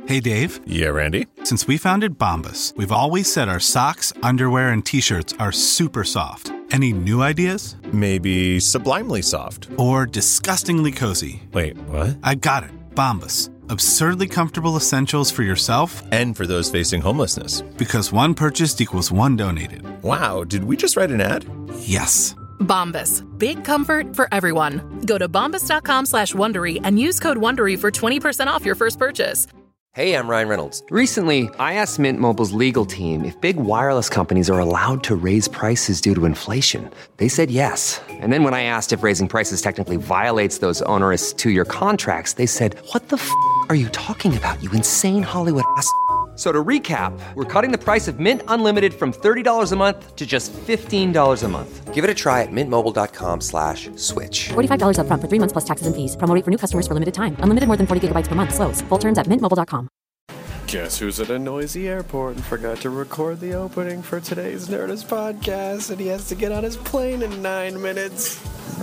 Hey, Dave. Yeah, Randy? Since we founded Bombas, we've always said our socks, underwear, and T-shirts are super soft. Any new ideas? Maybe sublimely soft. Or disgustingly cozy. Wait, what? I got it. Bombas. Absurdly comfortable essentials for yourself and for those facing homelessness. Because one purchased equals one donated. Wow, did we just write an ad? Yes. Bombas. Big comfort for everyone. Go to bombas.com/Wondery and use code WONDERY for 20% off your first purchase. Hey, I'm Ryan Reynolds. Recently, I asked Mint Mobile's legal team if big wireless companies are allowed to raise prices due to inflation. They said yes. And then when I asked if raising prices technically violates those onerous two-year contracts, they said, "What the f*** are you talking about, you insane Hollywood ass?" So to recap, we're cutting the price of Mint Unlimited from $30 a month to just $15 a month. Give it a try at mintmobile.com/switch. $45 up front for 3 months plus taxes and fees. Promo rate for new customers for limited time. Unlimited more than 40 gigabytes per month. Slows full terms at mintmobile.com. Guess who's at a noisy airport and forgot to record the opening for today's Nerdist podcast, and he has to get on his plane in 9 minutes?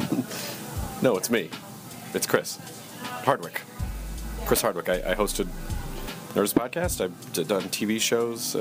No, it's me. It's Chris Hardwick. Chris Hardwick. I hosted Nerdist podcast. I've done TV shows.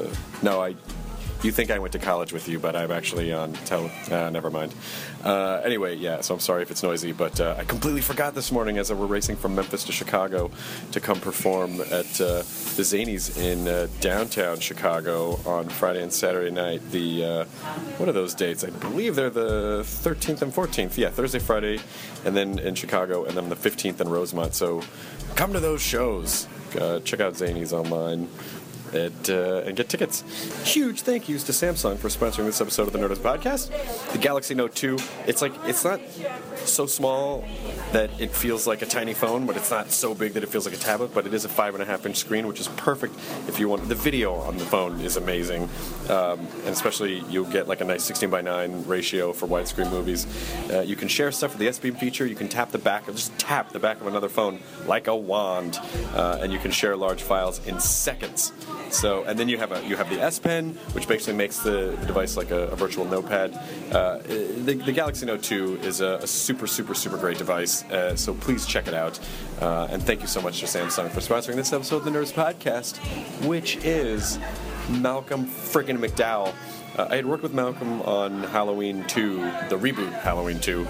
You think I went to college with you, but I'm actually on never mind. Anyway, yeah, so I'm sorry if it's noisy, but I completely forgot this morning as we're racing from Memphis to Chicago to come perform at the Zanies in downtown Chicago on Friday and Saturday night. What are those dates? I believe they're the 13th and 14th. Yeah, Thursday, Friday, and then in Chicago, and then the 15th in Rosemont. So come to those shows. Check out Zanies online and get tickets. Huge thank yous to Samsung for sponsoring this episode of the Nerdist Podcast. The Galaxy Note 2, it's not so small that it feels like a tiny phone, but it's not so big that it feels like a tablet, but it is a 5.5-inch screen, which is perfect if you want. The video on the phone is amazing, and especially you'll get like a nice 16:9 ratio for widescreen movies. You can share stuff with the S-Beam feature. You can tap the back of another phone like a wand, and you can share large files in seconds. So, and then you have the S Pen, which basically makes the device like a virtual notepad. The Galaxy Note 2 is a super, super, super great device. So please check it out. And thank you so much to Samsung for sponsoring this episode of the Nerdist Podcast, which is Malcolm friggin' McDowell. I had worked with Malcolm on Halloween 2, the reboot Halloween 2,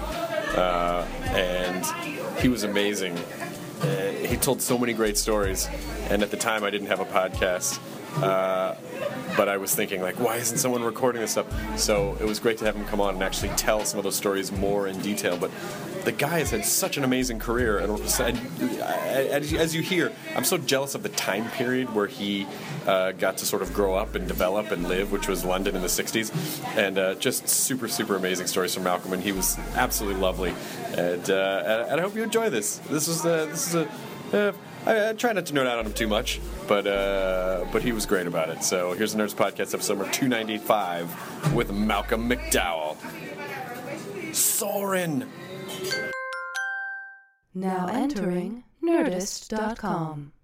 and he was amazing. He told so many great stories, and at the time I didn't have a podcast, but I was thinking, like, why isn't someone recording this stuff? So it was great to have him come on and actually tell some of those stories more in detail. But the guy has had such an amazing career, and as you hear, I'm so jealous of the time period where he got to sort of grow up and develop and live, which was London in the 60s, and just super, super amazing stories from Malcolm, and he was absolutely lovely, and I hope you enjoy this. This is I try not to nerd out on him too much, but he was great about it. So here's the Nerds Podcast, episode number 295 with Malcolm McDowell. Soren! Now entering Nerdist.com.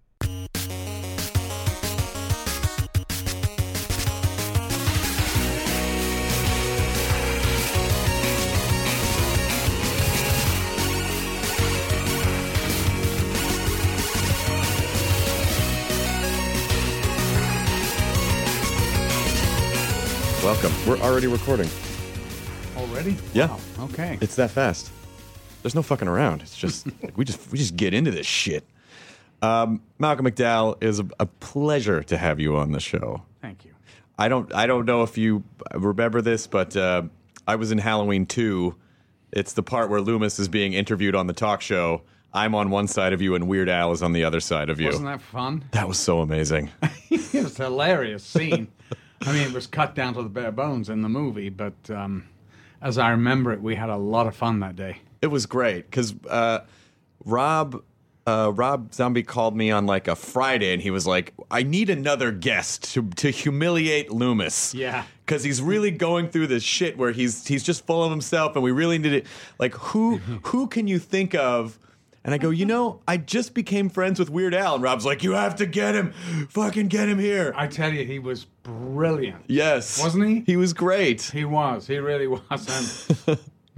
Welcome. We're already recording. Already? Yeah. Wow. Okay. It's that fast. There's no fucking around. It's just we just get into this shit. Malcolm McDowell, is a pleasure to have you on the show. Thank you. I don't know if you remember this, but I was in Halloween 2. It's the part where Loomis is being interviewed on the talk show. I'm on one side of you and Weird Al is on the other side of you. Wasn't that fun? That was so amazing. It was a hilarious scene. I mean, it was cut down to the bare bones in the movie, but as I remember it, we had a lot of fun that day. It was great because Rob Zombie called me on like a Friday, and he was like, "I need another guest to humiliate Loomis." Yeah, because he's really going through this shit where he's just full of himself, and we really need it. Like, who can you think of? And I go, I just became friends with Weird Al. And Rob's like, you have to get him. Fucking get him here. I tell you, he was brilliant. Yes. Wasn't he? He was great. He was. He really was. And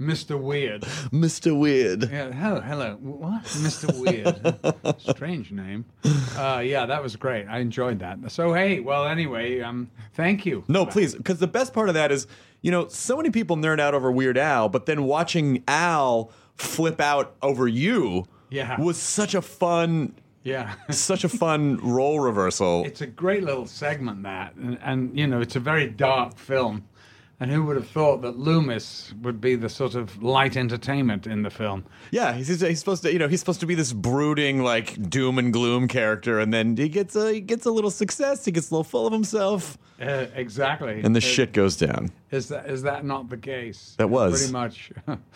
Mr. Weird. Mr. Weird. Yeah, hello. What? Mr. Weird. Strange name. Yeah, that was great. I enjoyed that. So, hey, well, anyway, thank you. No, please, because the best part of that is, so many people nerd out over Weird Al, but then watching Al flip out over you was such a fun... Yeah. Such a fun role reversal. It's a great little segment, that. And it's a very dark film. And who would have thought that Loomis would be the sort of light entertainment in the film? Yeah, he's supposed to, he's supposed to be this brooding, like, doom and gloom character, and then he gets a little success, he gets a little full of himself. Exactly. And the shit goes down. Is that not the case? That was. Pretty much.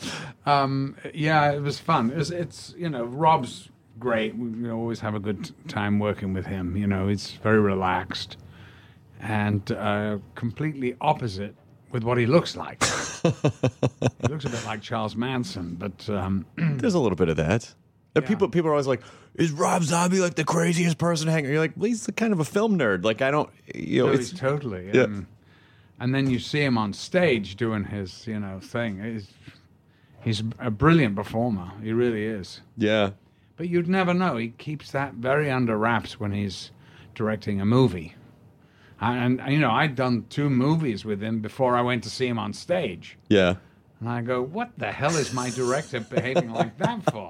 Yeah, it was fun. It's Rob's great. We always have a good time working with him. He's very relaxed and completely opposite with what he looks like. He looks a bit like Charles Manson, but there's a little bit of that. Yeah. People are always like, "Is Rob Zombie like the craziest person hanging?" You're like, well, he's kind of a film nerd. Like, I don't, it's totally. Yeah. And then you see him on stage doing his, thing. He's a brilliant performer. He really is. Yeah. But you'd never know. He keeps that very under wraps when he's directing a movie. And I'd done 2 movies with him before I went to see him on stage. Yeah. And I go, what the hell is my director behaving like that for?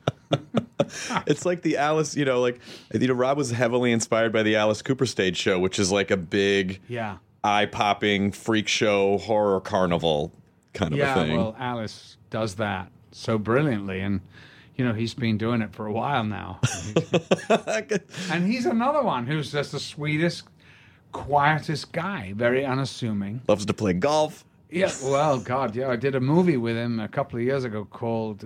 It's like the Alice, Rob was heavily inspired by the Alice Cooper stage show, which is like a big, eye-popping freak show horror carnival kind of a thing. Yeah, well, Alice does that so brilliantly, and he's been doing it for a while now. And he's another one who's just the sweetest, quietest guy, very unassuming. Loves to play golf. Yeah, well, God, yeah. I did a movie with him a couple of years ago called,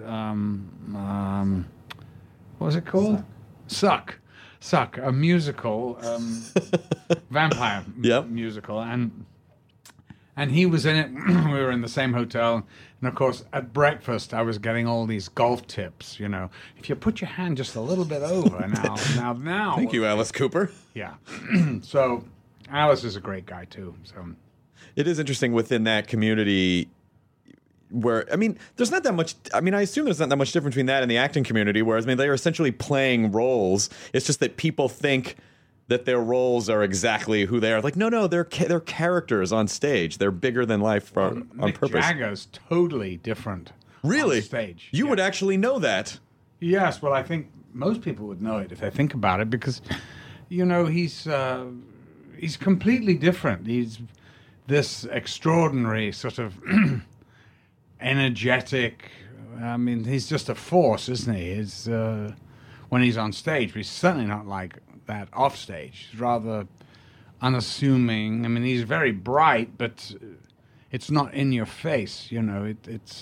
what was it called? Suck, a musical, vampire musical. And he was in it. We were in the same hotel. And, of course, at breakfast, I was getting all these golf tips, If you put your hand just a little bit over now. Thank you, Alice Cooper. Yeah. So Alice is a great guy, too. So it is interesting within that community where, there's not that much, I assume there's not that much difference between that and the acting community, whereas, they are essentially playing roles. It's just that people think that their roles are exactly who they are. Like, no, they're characters on stage. They're bigger than life on purpose. Mick Jagger's totally different. Really? On stage. You would actually know that. Yes, well, I think most people would know it if they think about it, because, he's completely different. He's this extraordinary sort of energetic. He's just a force, isn't he? When he's on stage, but he's certainly not like that off stage. He's rather unassuming. He's very bright, but it's not in your face. It's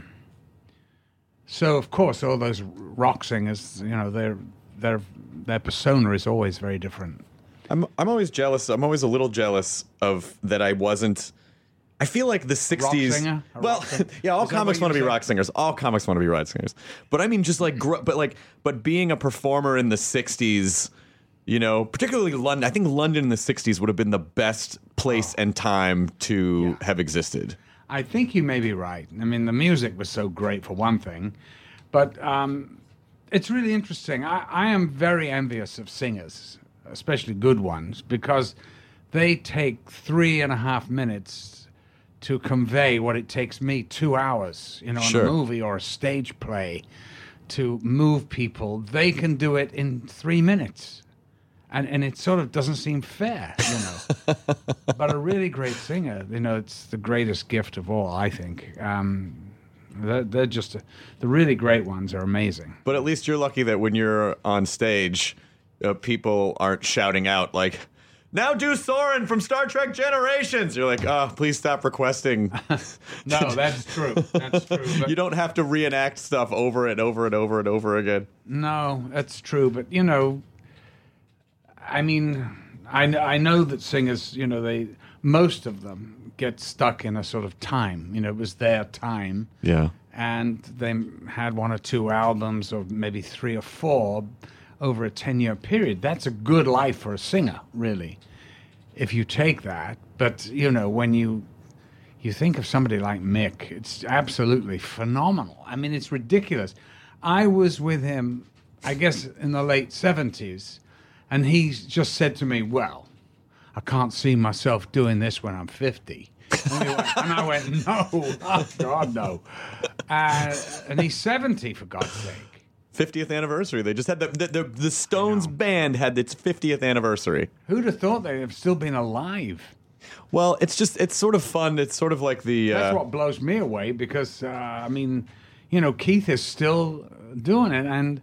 so of course all those rock singers, their persona is always very different. I'm always jealous. I'm always a little jealous of that. I feel like the 60s. Rock singer? Well, yeah, all comics want to be rock singers. All comics want to be rock singers. But just like, but being a performer in the 60s, particularly London. I think London in the 60s would have been the best place and time to have existed. I think you may be right. The music was so great for one thing, but it's really interesting. I am very envious of singers, especially good ones, because they take 3.5 minutes to convey what it takes me 2 hours, in a movie or a stage play, to move people. They can do it in 3 minutes. And it sort of doesn't seem fair, But a really great singer, it's the greatest gift of all, I think. They're just the really great ones are amazing. But at least you're lucky that when you're on stage, people aren't shouting out like, "Now do Soren from Star Trek Generations." You're like, "Oh, please stop requesting." No, that's true. That's true. But you don't have to reenact stuff over and over and over and over again. No, that's true. But I know that singers, most of them get stuck in a sort of time. It was their time. Yeah. And they had 1 or 2 albums, or maybe 3 or 4 over a 10-year period. That's a good life for a singer, really, if you take that. But, when you you think of somebody like Mick, it's absolutely phenomenal. I mean, it's ridiculous. I was with him, I guess, in the late 70s, and he just said to me, well, I can't see myself doing this when I'm 50. And I went, no, oh, God, no. And he's 70, for God's sake. 50th anniversary. They just had the Stones band had its 50th anniversary. Who'd have thought they'd have still been alive? Well, it's sort of fun. It's sort of like the... That's what blows me away because, I mean, you know, Keith is still doing it. And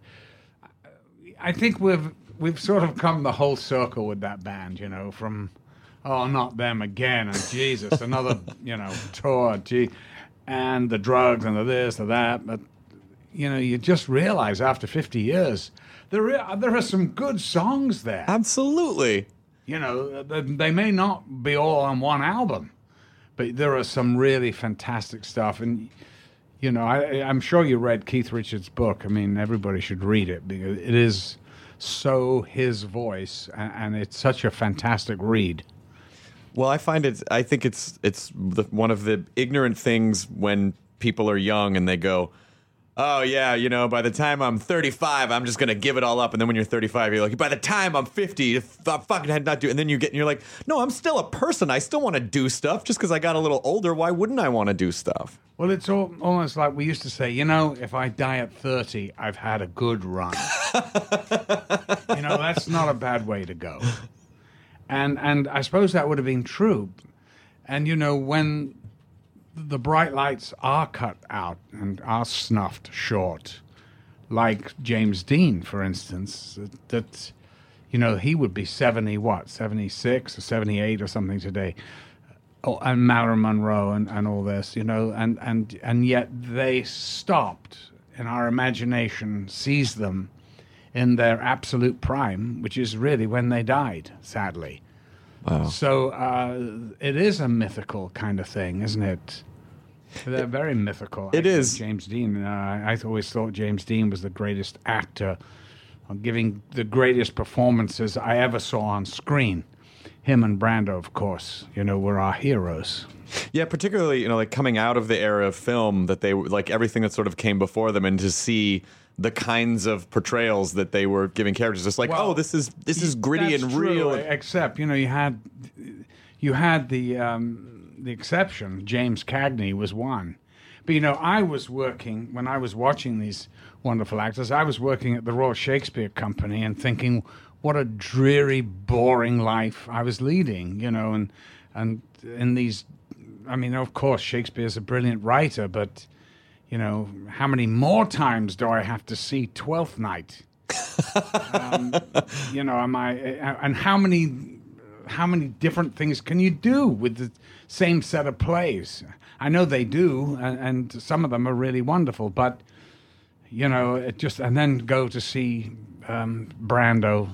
I think we've sort of come the whole circle with that band, you know, from, oh, not them again, and Jesus, another, you know, tour, gee, and the drugs and the this or that. But, you know, you just realize after 50 years, there are some good songs there. Absolutely. You know, they may not be all on one album, but there are some really fantastic stuff. And, you know, I'm sure you read Keith Richards' book. I mean, everybody should read it because it is so his voice, and it's such a fantastic read. Well, I think it's one of the ignorant things when people are young and they go, oh, yeah, you know, by the time I'm 35, I'm just going to give it all up. And then when you're 35, you're like, by the time I'm 50, if I fucking had not do. And then you're like, no, I'm still a person. I still want to do stuff. Just because I got a little older, why wouldn't I want to do stuff? Well, it's almost like we used to say, you know, if I die at 30, I've had a good run. You know, that's not a bad way to go. And I suppose that would have been true. And, you know, when the bright lights are cut out and are snuffed short, like James Dean, for instance, that you know, he would be 76 or 78 or something today. Oh, and Marilyn Monroe and all this, you know, and yet they stopped, and our imagination sees them in their absolute prime, which is really when they died, sadly. Wow. So it is a mythical kind of thing, isn't it? They're very mythical. It is. James Dean. I always thought James Dean was the greatest actor, giving the greatest performances I ever saw on screen. Him and Brando, of course, you know, were our heroes. Yeah, particularly, you know, like coming out of the era of film, that they like everything that sort of came before them, and to see the kinds of portrayals that they were giving characters. It's like, well, oh, this is gritty and real. Except, you know, you had the exception. James Cagney was one. But, you know, when I was watching these wonderful actors, I was working at the Royal Shakespeare Company and thinking, what a dreary, boring life I was leading, you know, and in these, I mean, of course, Shakespeare's a brilliant writer, but, you know, how many more times do I have to see Twelfth Night? You know, and how many different things can you do with the same set of plays? I know they do, and some of them are really wonderful, but, you know, and then go to see Brando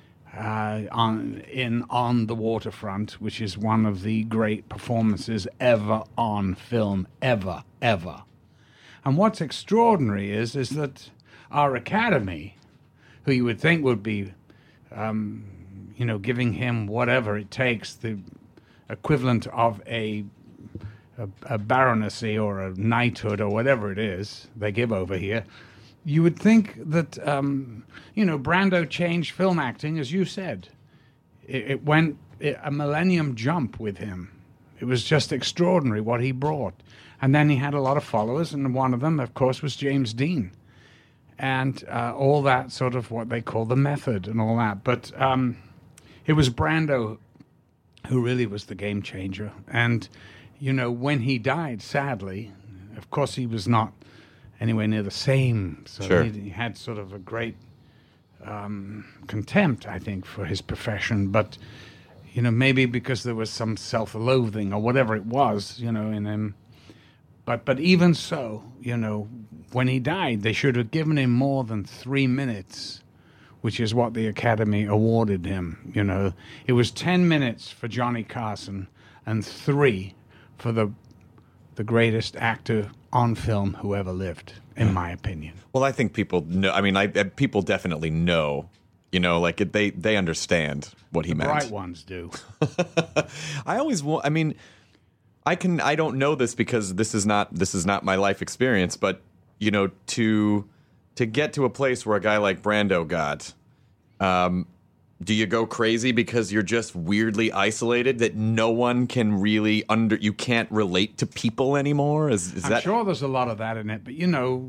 on the Waterfront, which is one of the great performances ever on film, ever. And what's extraordinary is that our Academy, who you would think would be, you know, giving him whatever it takes, the equivalent of a baronetcy or a knighthood or whatever it is they give over here, you would think that, you know, Brando changed film acting, as you said. It went a millennium jump with him. It was just extraordinary what he brought. And then he had a lot of followers, and one of them, of course, was James Dean. And all that sort of what they call the method and all that. But it was Brando who really was the game changer. And, you know, when he died, sadly, of course he was not anywhere near the same. So sure. He had sort of a great contempt, I think, for his profession. But, you know, maybe because there was some self-loathing or whatever it was, you know, in him. But even so, you know, when he died, they should have given him more than 3 minutes, which is what the Academy awarded him. You know, it was 10 minutes for Johnny Carson and 3 for the greatest actor on film who ever lived, in my opinion. Well, I think people know. I mean, people definitely know. You know, like they understand what he meant. The right ones do. I always want. I mean, I don't know this because this is not my life experience, but to get to a place where a guy like Brando got, do you go crazy because you're just weirdly isolated that no one can really you can't relate to people anymore? I'm sure there's a lot of that in it, but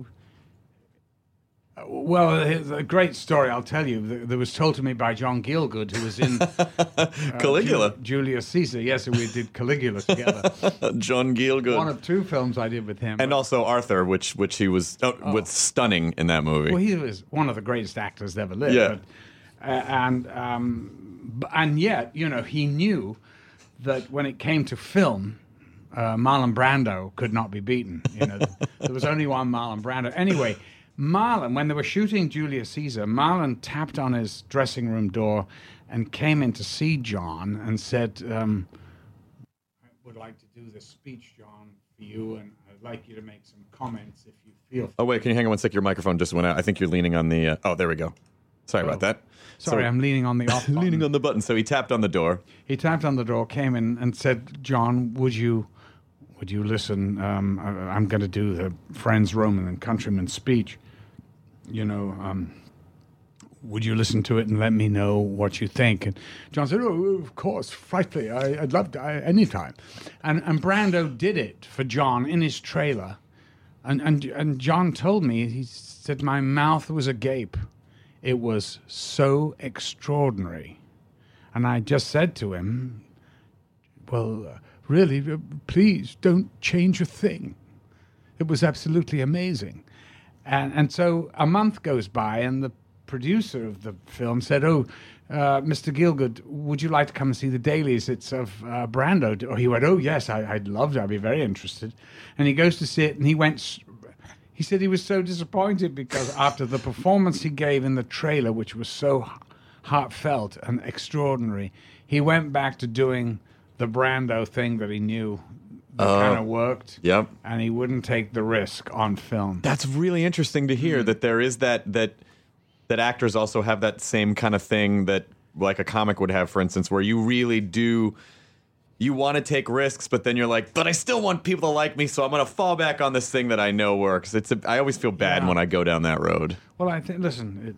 well, it's a great story, I'll tell you, that was told to me by John Gielgud, who was in Caligula. Julius Caesar. Yes, we did Caligula together. John Gielgud. One of 2 films I did with him. And also Arthur, which he was stunning in that movie. Well, he was one of the greatest actors that ever lived. Yeah. And yet, he knew that when it came to film, Marlon Brando could not be beaten. There was only one Marlon Brando. Anyway, Marlon, when they were shooting Julius Caesar, Marlon tapped on his dressing room door and came in to see John and said, I would like to do this speech, John, for you, and I'd like you to make some comments if you feel. Oh, wait, can you hang on one sec? Your microphone just went out. I think you're leaning on the... oh, there we go. Sorry about that. Sorry, I'm leaning on the off button. Leaning on the button. So he tapped on the door. He tapped on the door, came in and said, John, would you listen? I'm going to do the Friends, Roman, and Countrymen speech. Would you listen to it and let me know what you think? And John said, oh, of course, frightfully. I'd love to, anytime. And Brando did it for John in his trailer. And John told me, he said, my mouth was agape. It was so extraordinary. And I just said to him, well, really, please don't change a thing. It was absolutely amazing. And so a month goes by, and the producer of the film said, Mr. Gielgud, would you like to come and see the dailies? It's of Brando. Or he went, oh, yes, I'd love to. I'd be very interested. And he goes to see it, and he said he was so disappointed because after the performance he gave in the trailer, which was so heartfelt and extraordinary, he went back to doing the Brando thing that he knew kind of worked. Yep. And he wouldn't take the risk on film. That's really interesting to hear that there is that actors also have that same kind of thing that like a comic would have, for instance, where you really do. You want to take risks, but then you're like, but I still want people to like me, so I'm going to fall back on this thing that I know works. I always feel bad when I go down that road. Well, I think, listen,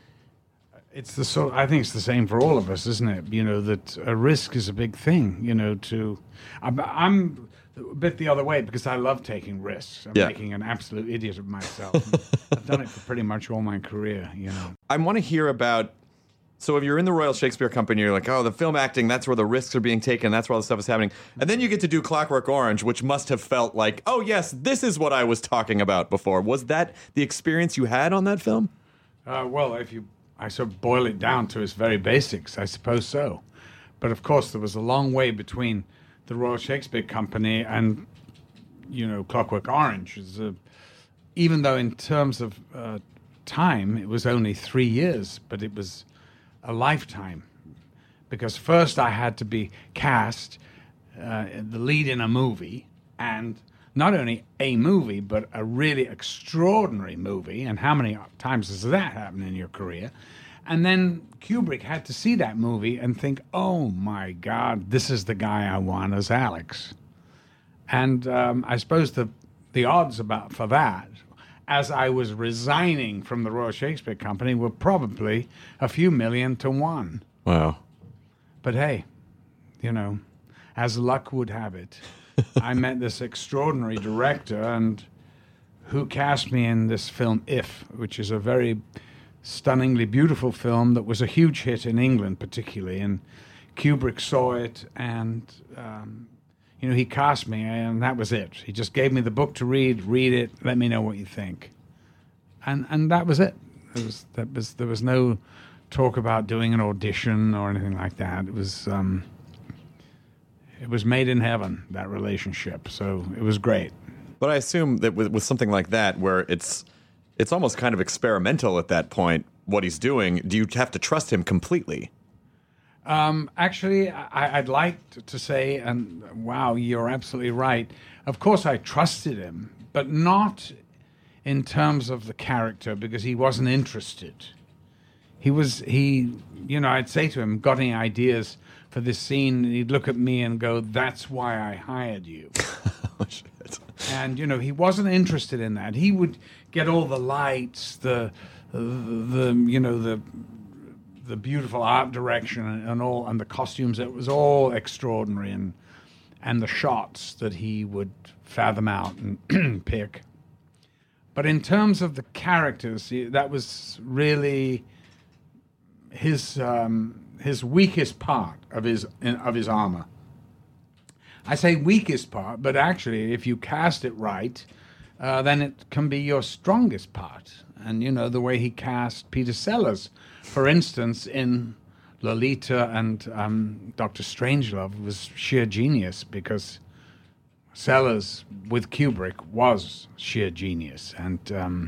I think it's the same for all of us, isn't it? That a risk is a big thing. I'm a bit the other way because I love taking risks. I'm making an absolute idiot of myself. I've done it for pretty much all my career. I want to hear about. So if you're in the Royal Shakespeare Company, you're like, oh, the film acting, that's where the risks are being taken, that's where all the stuff is happening. And then you get to do Clockwork Orange, which must have felt like, oh, yes, this is what I was talking about before. Was that the experience you had on that film? Well, I sort of boil it down to its very basics, I suppose so. But of course, there was a long way between the Royal Shakespeare Company and, Clockwork Orange. Even though in terms of time, it was only 3 years, but it was a lifetime, because first I had to be cast the lead in a movie, and not only a movie, but a really extraordinary movie. And how many times does that happen in your career? And then Kubrick had to see that movie and think, oh my God, this is the guy I want as Alex. And I suppose the odds for that, as I was resigning from the Royal Shakespeare Company, were probably a few million to 1. Wow. But hey, as luck would have it, I met this extraordinary director and who cast me in this film, If, which is a very stunningly beautiful film that was a huge hit in England particularly. And Kubrick saw it and, he cast me, and that was it. He just gave me the book to read it, let me know what you think. And that was it. There was no talk about doing an audition or anything like that. It was made in heaven, that relationship. So it was great. But I assume that with something like that, where it's almost kind of experimental at that point, what he's doing, do you have to trust him completely? Actually, I'd like to say, and wow, you're absolutely right. Of course, I trusted him, but not in terms of the character, because he wasn't interested. I'd say to him, got any ideas for this scene? And he'd look at me and go, "That's why I hired you." Oh, shit. And he wasn't interested in that. He would get all the lights, the beautiful art direction and the costumes. It was all extraordinary, and the shots that he would fathom out and pick. But in terms of the characters, that was really his weakest part of his armor. I say weakest part, but actually, if you cast it right, then it can be your strongest part. And the way he cast Peter Sellers, for instance, in Lolita and Dr. Strangelove, was sheer genius, because Sellers with Kubrick was sheer genius, and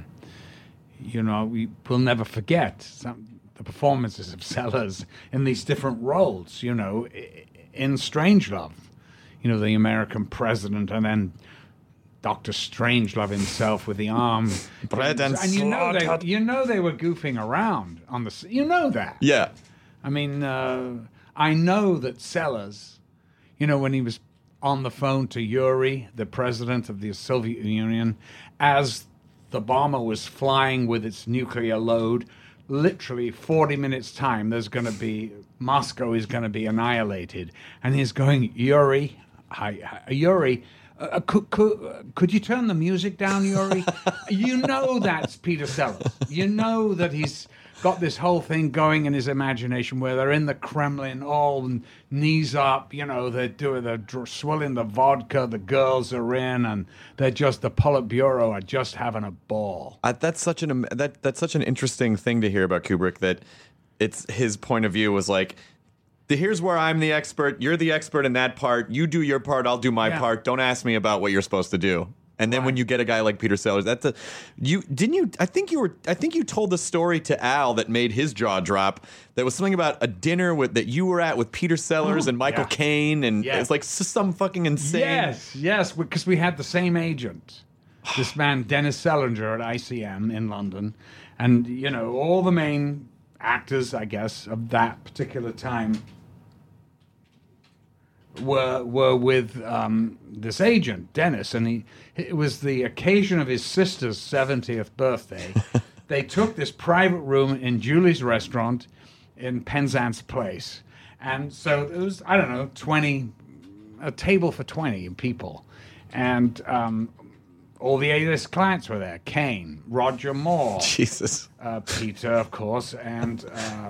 we will never forget the performances of Sellers in these different roles. In Strangelove, the American president, and then Dr. Strangelove himself with the arm. Bread and they were goofing around on the. That. Yeah. I mean, I know that Sellers, when he was on the phone to Yuri, the president of the Soviet Union, as the bomber was flying with its nuclear load, literally 40 minutes time, Moscow is going to be annihilated. And he's going, Yuri, Yuri, could you turn the music down, Yuri? That's Peter Sellers. That he's got this whole thing going in his imagination where they're in the Kremlin, all knees up, they're swilling the vodka, the girls are in, and the Politburo are just having a ball. That's such an interesting thing to hear about Kubrick, that it's his point of view was like, here's where I'm the expert, you're the expert in that part, you do your part, I'll do my part, don't ask me about what you're supposed to do. And then when you get a guy like Peter Sellers, I think you told the story to Al that made his jaw drop. There was something about a dinner that you were at with Peter Sellers and Michael Caine, and it's like some fucking insane. Yes, because we had the same agent, this man Dennis Selinger at ICM in London, and all the main actors, I guess, of that particular time were with this agent, Dennis, and it was the occasion of his sister's 70th birthday. They took this private room in Julie's restaurant in Penzance Place, and so it was, I don't know, a table for 20 people, and all the A-list clients were there: Caine, Roger Moore, Jesus, Peter, of course, and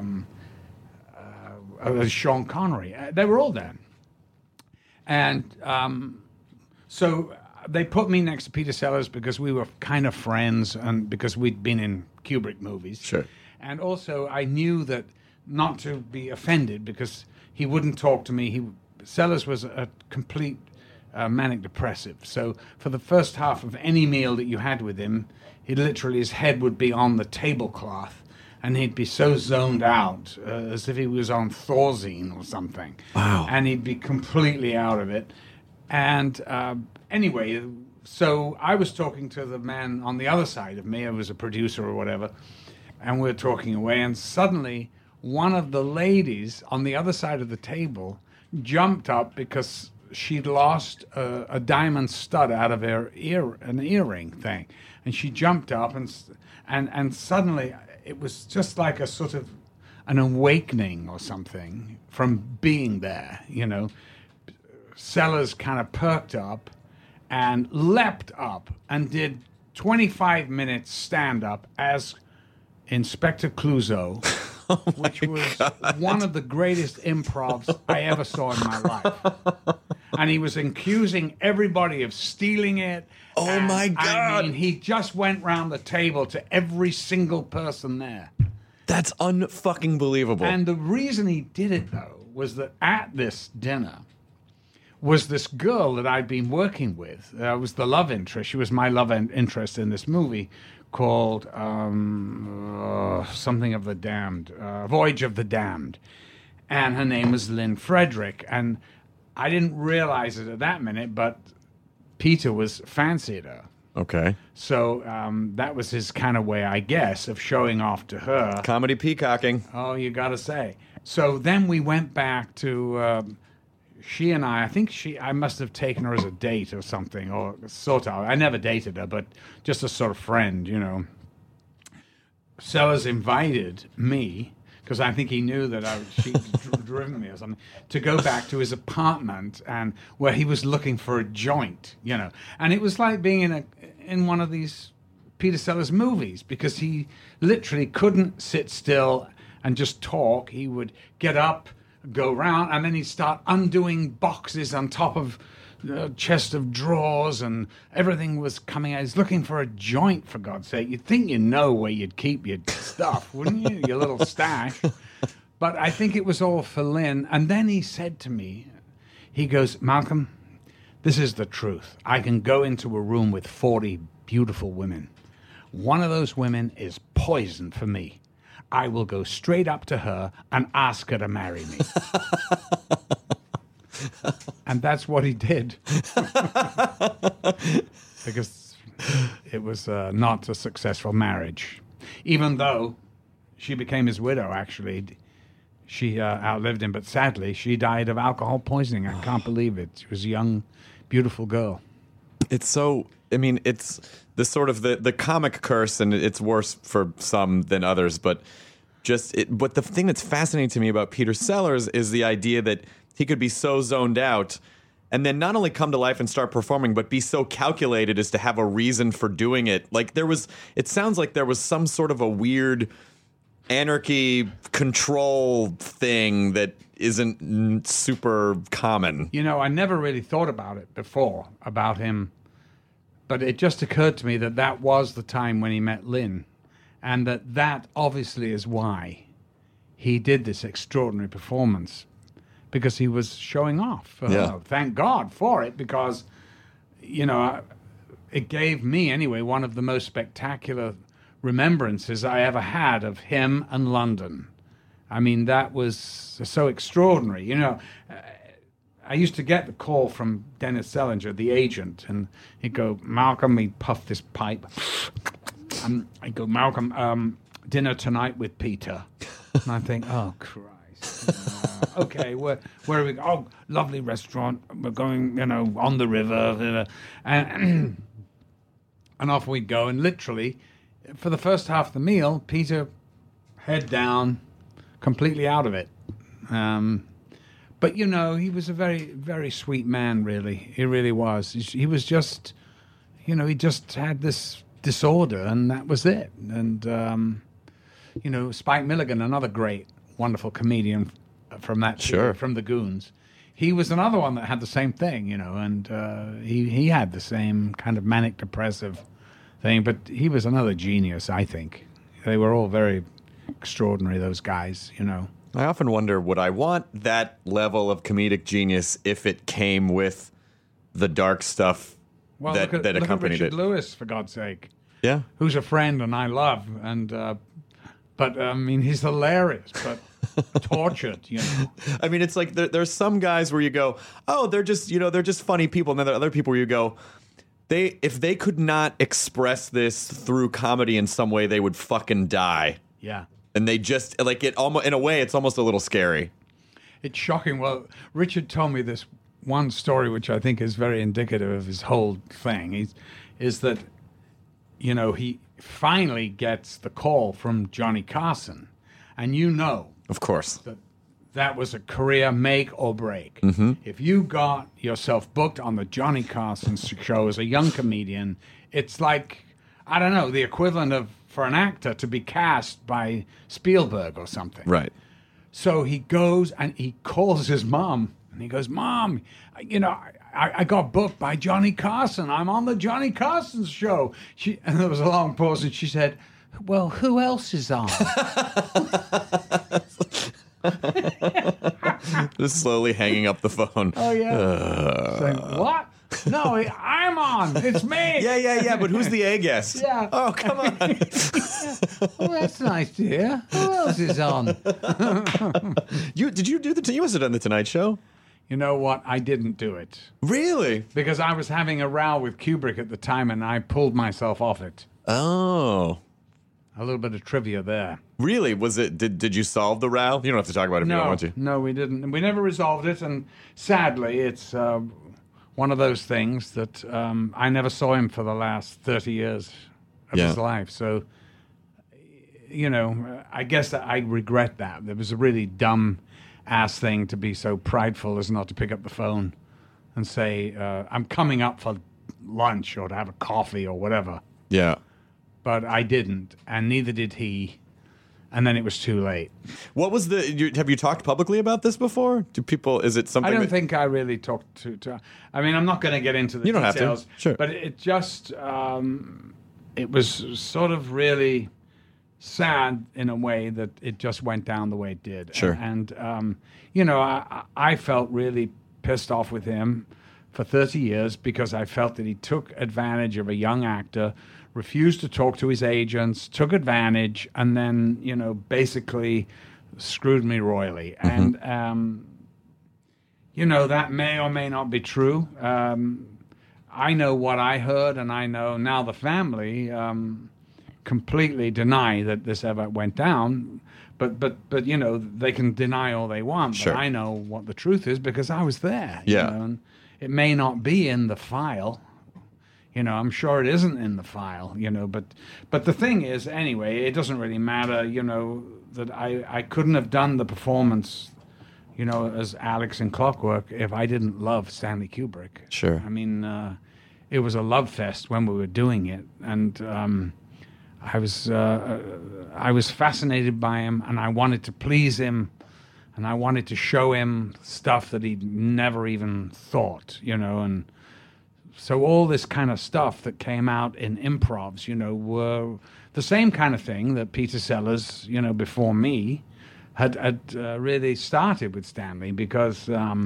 Sean Connery. They were all there. And so they put me next to Peter Sellers because we were kind of friends and because we'd been in Kubrick movies. Sure. And also I knew that not to be offended because he wouldn't talk to me. Sellers was a complete manic depressive. So for the first half of any meal that you had with him, his head would be on the tablecloth. And he'd be so zoned out, as if he was on Thorazine or something. Wow. And he'd be completely out of it. And anyway, so I was talking to the man on the other side of me. I was a producer or whatever. And we were talking away. And suddenly, one of the ladies on the other side of the table jumped up because she'd lost a diamond stud out of an earring thing. And she jumped up and suddenly... It was just like a sort of an awakening or something from being there, Sellers kind of perked up and leapt up and did 25 minutes stand-up as Inspector Clouseau, which was one of the greatest improvs I ever saw in my life. And he was accusing everybody of stealing it. Oh, my God. I mean, he just went round the table to every single person there. That's unfucking believable. And the reason he did it, though, was that at this dinner was this girl that I'd been working with. Was the love interest. She was my love interest in this movie called something of the Damned, Voyage of the Damned. And her name was Lynn Frederick. And I didn't realize it at that minute, but Peter was fancied her. Okay. So that was his kind of way, I guess, of showing off to her. Comedy peacocking. Oh, you got to say. So then we went back to she and I think I must have taken her as a date or something, or sort of. I never dated her, but just a sort of friend, you know. Sellers invited me, because I think he knew that she'd driven me or something, to go back to his apartment and where he was looking for a joint, you know. And it was like being in one of these Peter Sellers movies, because he literally couldn't sit still and just talk. He would get up, go round, and then he'd start undoing boxes on top of a chest of drawers, and everything was coming out. He's looking for a joint, for God's sake. You'd think you know where you'd keep your stuff, wouldn't you? Your little stash. But I think it was all for Lynn. And then he said to me, he goes, Malcolm, this is the truth. I can go into a room with 40 beautiful women. One of those women is poison for me. I will go straight up to her and ask her to marry me. And that's what he did. Because it was not a successful marriage. Even though she became his widow, actually. She outlived him, but sadly, she died of alcohol poisoning. I can't believe it. She was a young, beautiful girl. It's so... I mean, it's the sort of the comic curse, and it's worse for some than others, but but the thing that's fascinating to me about Peter Sellers is the idea that he could be so zoned out and then not only come to life and start performing, but be so calculated as to have a reason for doing it. Like it sounds like there was some sort of a weird anarchy control thing that isn't super common. You know, I never really thought about it before, about him. But it just occurred to me that was the time when he met Lynn, and that obviously is why he did this extraordinary performance, because he was showing off. Thank God for it, because, you know, it gave me, anyway, one of the most spectacular remembrances I ever had of him and London. I mean, that was so extraordinary. You know, I used to get the call from Dennis Selinger, the agent, and he'd go, Malcolm, he'd puff this pipe. I'd go, Malcolm, dinner tonight with Peter. And I think, oh, Christ. Okay, where are we? Oh, lovely restaurant. We're going, you know, on the river. And off we'd go. And literally, for the first half of the meal, Peter, head down, completely out of it. But, you know, he was a very, very sweet man, really. He really was. He was just, you know, he just had this disorder, and that was it. And, you know, Spike Milligan, another great, wonderful comedian from that, from the Goons. He was another one that had the same thing, you know, and he had the same kind of manic depressive thing, but he was another genius, I think. They were all very extraordinary, those guys, you know. I often wonder, would I want that level of comedic genius if it came with the dark stuff that accompanied look at Richard it? Lewis, for God's sake. Yeah. Who's a friend and I love, and but I mean, he's hilarious, but tortured, you know. I mean, it's like there's some guys where you go, oh, they're just funny people, and then there are other people where you go, if they could not express this through comedy in some way, they would fucking die. Yeah. And they just, like, it almost, in a way, it's almost a little scary. It's shocking. Well, Richard told me this one story, which I think is very indicative of his whole thing, is that, you know, he finally gets the call from Johnny Carson. And you know. Of course. That was a career make or break. Mm-hmm. If you got yourself booked on the Johnny Carson show as a young comedian, it's like, I don't know, the equivalent of, for an actor to be cast by Spielberg or something. Right. So he goes and he calls his mom and he goes, Mom, you know, I got booked by Johnny Carson. I'm on the Johnny Carson show. And there was a long pause and she said, well, who else is on? Just slowly hanging up the phone. Oh, yeah. Saying, what? No, I'm on. It's me. Yeah. But who's the A guest? Yeah. Oh, come on. Oh, that's nice to hear. Who else is on? You must have done the Tonight Show. You know what? I didn't do it. Really? Because I was having a row with Kubrick at the time, and I pulled myself off it. Oh. A little bit of trivia there. Really? Was it? Did you solve the row? You don't have to talk about it if you don't want to. No, we didn't. We never resolved it, and sadly, it's one of those things that I never saw him for the last 30 years of his life. So, you know, I guess that I regret that. It was a really dumb-ass thing to be so prideful as not to pick up the phone and say, I'm coming up for lunch or to have a coffee or whatever. Yeah. But I didn't, and neither did he. And then it was too late. What was have you talked publicly about this before? Do people, is it something I don't think I really talked to I mean, I'm not going to get into the You don't details. have to, sure. But it just, it was sort of really sad in a way that it just went down the way it did. Sure. And you know, I felt really pissed off with him for 30 years because I felt that he took advantage of a young actor, refused to talk to his agents, took advantage, and then, you know, basically screwed me royally. Mm-hmm. And, you know, that may or may not be true. I know what I heard, and I know now the family completely deny that this ever went down. But you know, they can deny all they want. Sure. But I know what the truth is because I was there. Yeah. You know, and it may not be in the file. You know, I'm sure it isn't in the file, you know, but the thing is, anyway, it doesn't really matter, you know, that I couldn't have done the performance, you know, as Alex in Clockwork if I didn't love Stanley Kubrick. Sure. I mean, it was a love fest when we were doing it, and I was fascinated by him, and I wanted to please him, and I wanted to show him stuff that he'd never even thought, you know, and so all this kind of stuff that came out in improvs, you know, were the same kind of thing that Peter Sellers, you know, before me, had really started with Stanley because,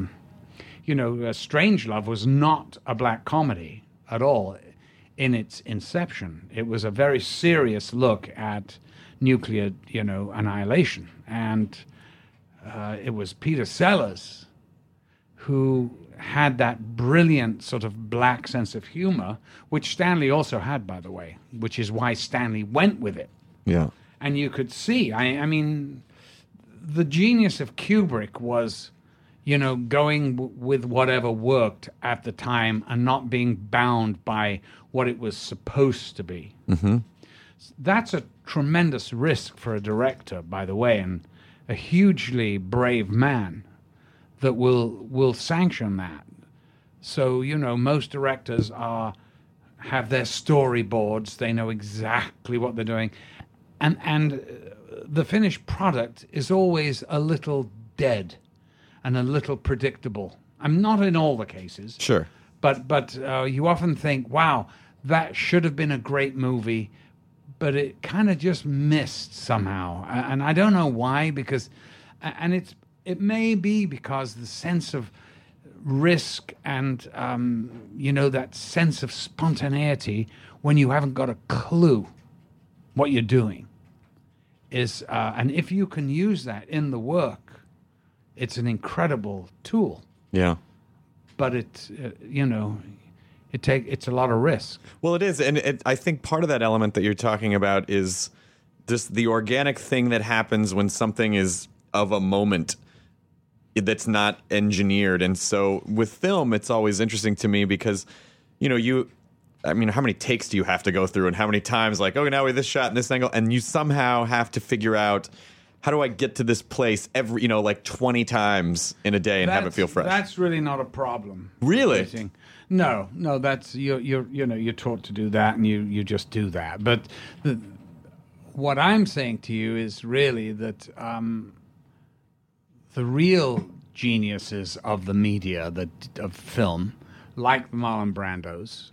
you know, Strangelove was not a black comedy at all in its inception. It was a very serious look at nuclear, you know, annihilation. And it was Peter Sellers who had that brilliant sort of black sense of humor, which Stanley also had, by the way, which is why Stanley went with it. Yeah. And you could see, I mean, the genius of Kubrick was, you know, going with whatever worked at the time and not being bound by what it was supposed to be. Mm-hmm. That's a tremendous risk for a director, by the way, and a hugely brave man that will sanction that. So, you know, most directors have their storyboards. They know exactly what they're doing. And the finished product is always a little dead and a little predictable. I'm not in all the cases. Sure. But you often think, wow, that should have been a great movie, but it kind of just missed somehow. And I don't know why, because... And it may be because the sense of risk and, you know, that sense of spontaneity when you haven't got a clue what you're doing is, and if you can use that in the work, it's an incredible tool. Yeah. But it's, you know, it's a lot of risk. Well, it is. And I think part of that element that you're talking about is just the organic thing that happens when something is of a moment that's not engineered. And so with film, it's always interesting to me because, you know, I mean, how many takes do you have to go through and how many times like, oh, now we have this shot and this angle, and you somehow have to figure out, how do I get to this place every, you know, like 20 times in a day and have it feel fresh? That's really not a problem. Really? No, that's you're taught to do that, and you just do that. But what I'm saying to you is really that the real geniuses of the media, of film, like the Marlon Brandos,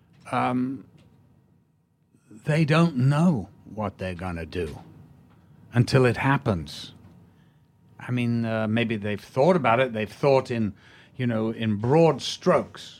they don't know what they're going to do until it happens. I mean, maybe they've thought about it. They've thought in broad strokes,